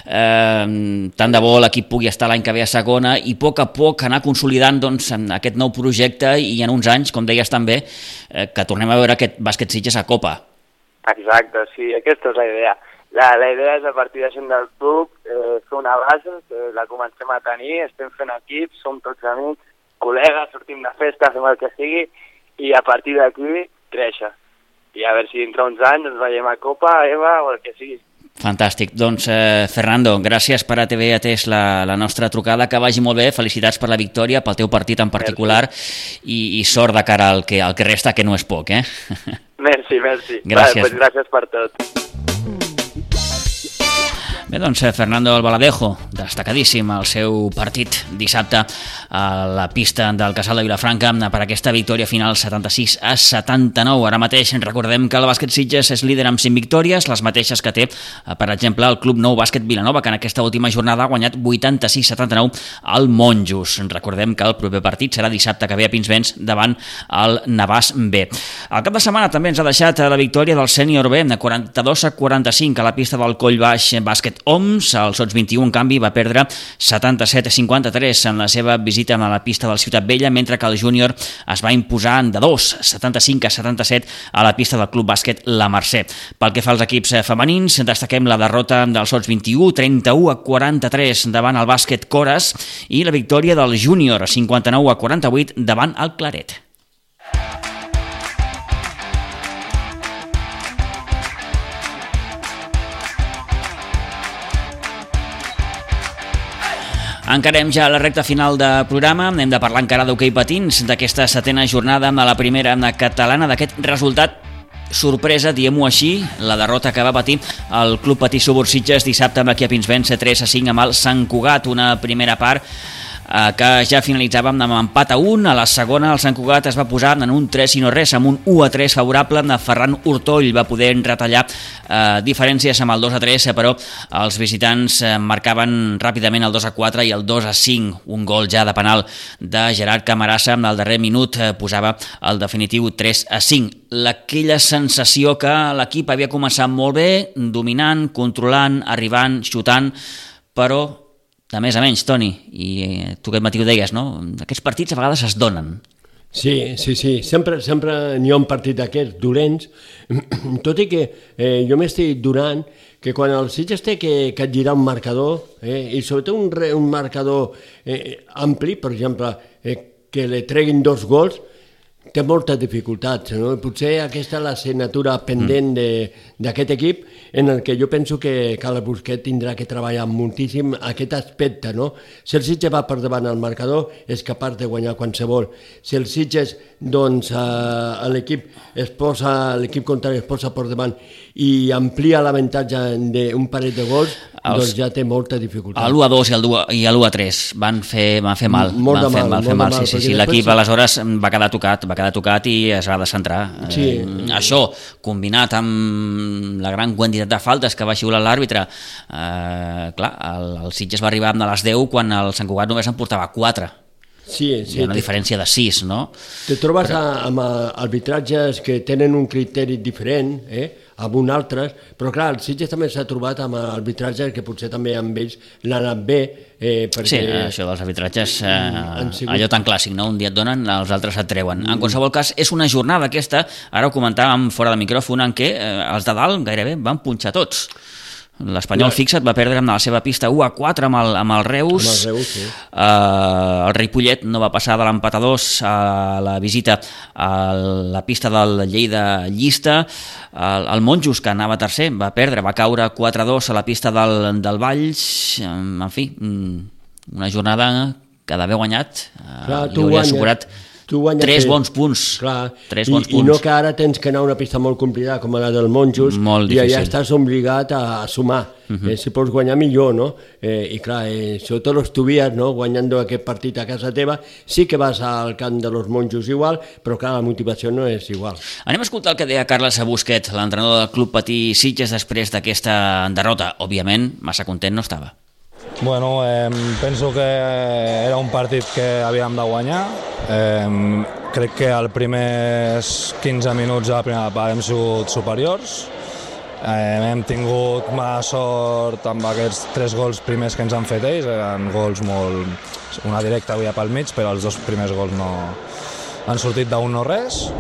eh, tant de bo l'equip pugui estar l'any que ve a segona i a poc a poc anar consolidant doncs, aquest nou projecte i en uns anys, com deies també, eh, que tornem a veure aquest bàsquet Sitges a Copa. Exacte, sí, aquesta és la idea. La, la idea és a partir de gent del club eh, fer una base, que la comencem a tenir, estem fent equip, som tots amics, col·legues, sortim de festa, fem el que sigui, i a partir d'aquí créixer. I a veure si dintre uns anys ens veiem a Copa, Eva o el que sigui. Fantàstic. Doncs, eh, Fernando, gràcies per haver atès la, la nostra trucada, que vagi molt bé, felicitats per la victòria, pel teu partit en particular, i, i sort de cara al que, al que resta, que no és poc, eh? Merci, merci. Gràcies. Vale, pues gràcies per tot. Bé, doncs, Fernando Albaladejo, destacadíssim el seu partit dissabte a la pista del Casal de Vilafranca per aquesta victòria final setanta-sis a setanta-nou. Ara mateix recordem que el bàsquet Sitges és líder amb cinc victòries, les mateixes que té, per exemple, el Club Nou Bàsquet Vilanova, que en aquesta última jornada ha guanyat vuitanta-sis a setanta-nou al Monjos. Recordem que el proper partit serà dissabte que ve a Pinsbens davant el Navàs B. El cap de setmana també ens ha deixat la victòria del Sènior B, quaranta-dos a quaranta-cinc a la pista del Coll Baix Bàsquet Oms. El Sots vint-i-u, en canvi, va perdre setanta-set a cinquanta-tres en la seva visita a la pista del Ciutat Vella, mentre que el júnior es va imposar de dos, setanta-cinc a setanta-set a la pista del Club Bàsquet La Mercè. Pel que fa als equips femenins, destaquem la derrota del Sots vint-i-u, trenta-u a quaranta-tres davant el Bàsquet Cores, i la victòria del júnior, cinquanta-nou a quaranta-vuit davant el Claret. Encarem ja la recta final de programa, hem de parlar encara d'hoquei patins, d'aquesta setena jornada amb la primera catalana, d'aquest resultat sorpresa, diguem-ho així, la derrota que va patir el Club Patí Subur Sitges dissabte amb aquí a Pinsbens, tres a cinc amb el Sant Cugat, una primera part eh, que ja finalitzàvem amb empat a un. A la segona el Sant Cugat es va posar en un tres i no res, amb un u a tres favorable. Ferran Hurtoll va poder retallar eh, diferències amb el dos a tres, però els visitants eh, marcaven ràpidament el dos a quatre i el dos a cinc. Un gol ja de penal de Gerard Camarasa al darrer minut eh, posava el definitiu tres a cinc. Aquella sensació que l'equip havia començat molt bé, dominant, controlant, arribant, xutant, però de més a menys, Toni, i tu aquest matí ho deies, no? Aquests partits a vegades es donen. Sí, sí, sí, sempre, sempre n'hi ha un partit d'aquests dolents, tot i que eh, jo m'estic donant que quan el Sitges té que, que girar un marcador, eh, i sobretot un, re, un marcador eh, ampli, per exemple, eh, que li treguin dos gols, té moltes dificultats, no? Potser aquesta és l'assignatura pendent d'aquest equip, en el que jo penso que Carles Busquets tindrà que treballar moltíssim aquest aspecte, no? Si el Sitges va per davant al marcador, és capaç de guanyar qualsevol. Si el Sitges, doncs, eh, l'equip es posa, l'equip contrari es posa per davant i amplia l'avantatge d'un parell de gols, els, doncs ja té molta dificultat. L'u a dos i l'u a tres van fer, van fer mal. Molt van de fer mal, mal, molt fer mal. de mal. Sí, sí, sí. L'equip després... aleshores va quedar tocat, va quedar tocat i es va descentrar. Sí. Eh, això, combinat amb la gran quantitat de faltes que va xiular l'àrbitre, eh, clar, el, el Sitges va arribar a les deu quan el Sant Cugat només en portava quatre. Sí, sí, hi ha una diferència de sis, no? Te trobes però... amb arbitratges que tenen un criteri diferent, eh? amb un altres, però clar, el Sitges també s'ha trobat amb arbitratges que potser també amb ells l'han anat bé. Eh, perquè... Sí, això dels arbitratges, eh, sigut... allò tan clàssic, no? Un dia et donen, els altres et treuen. En qualsevol cas, és una jornada aquesta, ara ho comentàvem fora de micròfon, en què eh, els de dalt gairebé van punxar tots. L'Espanyol fixa't va perdre amb la seva pista u a quatre amb el, amb el Reus, amb el, Reus sí. uh, el Ripollet no va passar de l'empat a dos a la visita a la pista del Lleida Llista, el, el Monjos, que anava tercer, va perdre, va caure quatre a dos a la pista del, del Valls. En fi, una jornada que d'haver guanyat Clar, uh, li hauria assegurat tres bons punts. Clar, tres i, bons punts. I no que ara tens que anar a una pista molt complicada com la del Monjos i allà estàs obligat a sumar. Uh -huh. eh, si pots guanyar millor, no? Eh, I clar, eh, sobretot los Tubias, no? Guanyant aquest partit a casa teva, sí que vas al camp de los Monjos igual, però clar, la motivació no és igual. Anem a escoltar el que deia Carles Busquets, l'entrenador del Club Patí Sitges, després d'aquesta derrota. Òbviament, massa content no estava. Bueno, eh, penso que era un partit que havíem de guanyar. Eh, crec que els primers quinze minuts de la primera part hem sigut superiors. Eh, hem tingut mala sort amb aquests tres gols primers que ens han fet ells. Eren gols molt... Una directa havia pel mig, però els dos primers gols no han sortit d'un no res.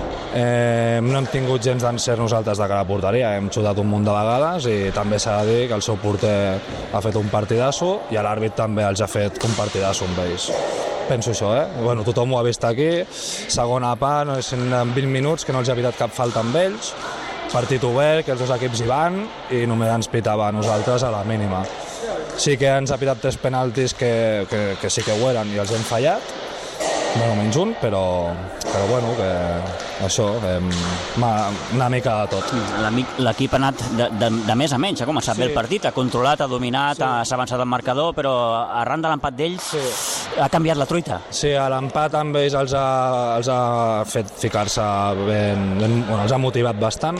Eh, no hem tingut gens d'encert nosaltres de cara a porteria, hem xutat un munt de vegades i també s'ha de dir que el seu porter ha fet un partidasso i l'àrbit també els ha fet un partidasso amb ells. Penso això, eh? Bueno, tothom ho ha vist aquí, segona part, no és en vint minuts que no els ha evitat cap falta amb ells, partit obert, que els dos equips hi van i només ens pitava a nosaltres a la mínima. Sí que ens ha pitat tres penaltis que, que, que sí que ho eren i els hem fallat, bueno, menys un, però, però bueno, que això, eh, una mica de tot. L'equip ha anat de, de, de més a menys, ha començat sí. bé el partit, ha controlat, ha dominat, sí. s'ha avançat el marcador, però arran de l'empat d'ells sí. ha canviat la truita. Sí, l'empat amb ells els ha, els ha fet ficar-se ben, ben, bueno, els ha motivat bastant.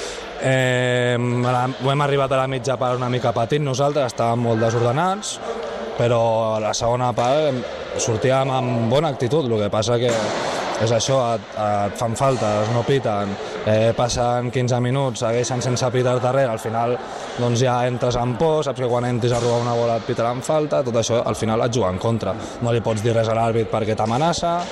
Eh, hem arribat a la mitja part una mica patint nosaltres, estàvem molt desordenats, però a la segona part sortíem amb bona actitud, el que passa que és això, et, et fan faltes, no piten, eh, passen quinze minuts, segueixen sense pitar darrere, al final doncs ja entres en por, saps que quan entris a robar una bola et pitaran falta, tot això al final et juga en contra, no li pots dir res a l'àrbit perquè t'amenaça.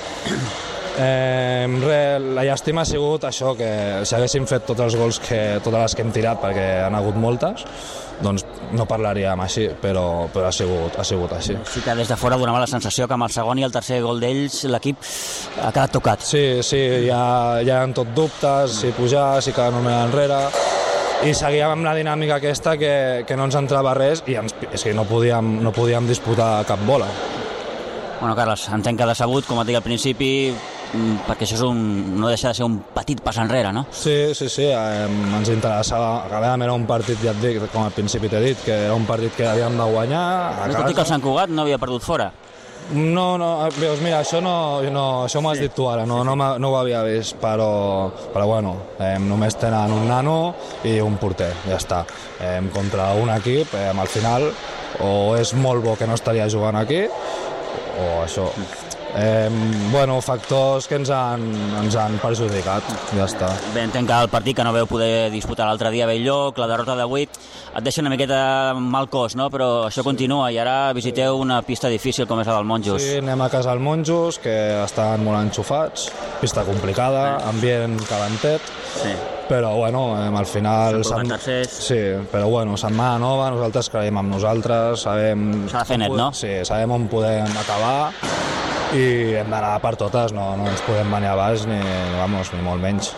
Eh, res, la llàstima ha sigut això, que si haguéssim fet tots els gols, que, totes les que hem tirat, perquè han hagut moltes, doncs no parlaríem així, però, però ha, sigut, ha sigut així. Sí que des de fora donava la sensació que amb el segon i el tercer gol d'ells l'equip ha quedat tocat. Sí, sí, ja, ja eren tot dubtes, si pujar, si quedar només enrere, i seguíem amb la dinàmica aquesta que, que no ens entrava res i ens, és que no podíem, no podíem disputar cap bola. Bueno, Carles, entenc que decebut, com et dic al principi, perquè això és un, no deixa de ser un petit pas enrere, no? Sí, sí, sí, eh, ens interessava, acabàvem, era un partit, ja et dic, com al principi t'he dit, que era un partit que havíem de guanyar a casa. Tot i que el Sant Cugat no havia perdut fora. No, no, veus, mira, això no, no això m'ho has dit tu ara, no, no, no ho havia vist, però, però bueno, eh, només tenen un nano i un porter, ja està. Eh, contra un equip, eh, al final, o és molt bo que no estaria jugant aquí, o això. Eh, bueno, factors que ens han, ens han perjudicat, ja està. Bé, entenc que el partit que no veu poder disputar l'altre dia a Bell-lloc, la derrota d'avui, et deixa una miqueta mal cos, no? Però això continua i ara visiteu una pista difícil com és la del Monjos. Sí, anem a casa al Monjos, que estan molt enxufats, pista complicada, ambient calentet, sí. Però bueno, al final... S'han tercers. Sí, però bueno, setmana nova, nosaltres creiem amb nosaltres, sabem... S'ha de fer net, no? Sí, sabem on podem acabar i hem d'anar per totes, no, no ens podem venir a baix ni, vamos, ni molt menys.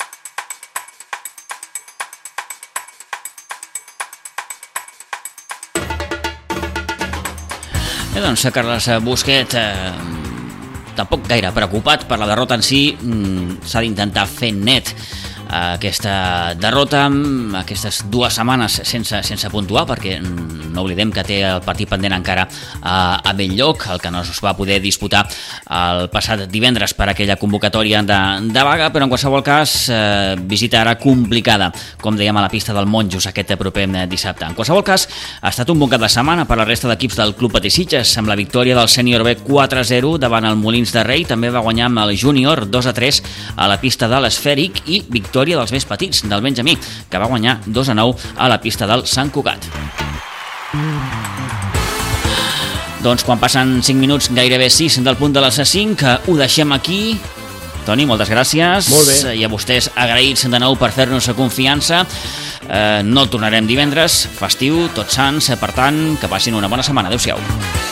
Bé, doncs, Carles Busquets, eh, tampoc gaire preocupat per la derrota en si, mm, s'ha d'intentar fer net aquesta derrota, aquestes dues setmanes sense, sense puntuar, perquè no oblidem que té el partit pendent encara a, a Bell-lloc, el que no es va poder disputar el passat divendres per aquella convocatòria de, de vaga, però en qualsevol cas eh, visita ara complicada, com dèiem, a la pista del Monjos aquest proper dissabte. En qualsevol cas, ha estat un bon cap de setmana per la resta d'equips del Club Patí Sitges, amb la victòria del sènior B quatre a zero davant el Molins de Rei, també va guanyar amb el júnior dos a tres a la pista de l'Esfèric i victòria dels més petits, del Benjamí, que va guanyar dos a nou a la pista del Sant Cugat. Doncs quan passen cinc minuts, gairebé sis del punt de les cinc, ho deixem aquí. Toni, moltes gràcies. Molt bé. I a vostès agraïts de nou per fer-nos confiança. Eh, no tornarem divendres, festiu, tots sants, per tant, que passin una bona setmana. Adéu-siau.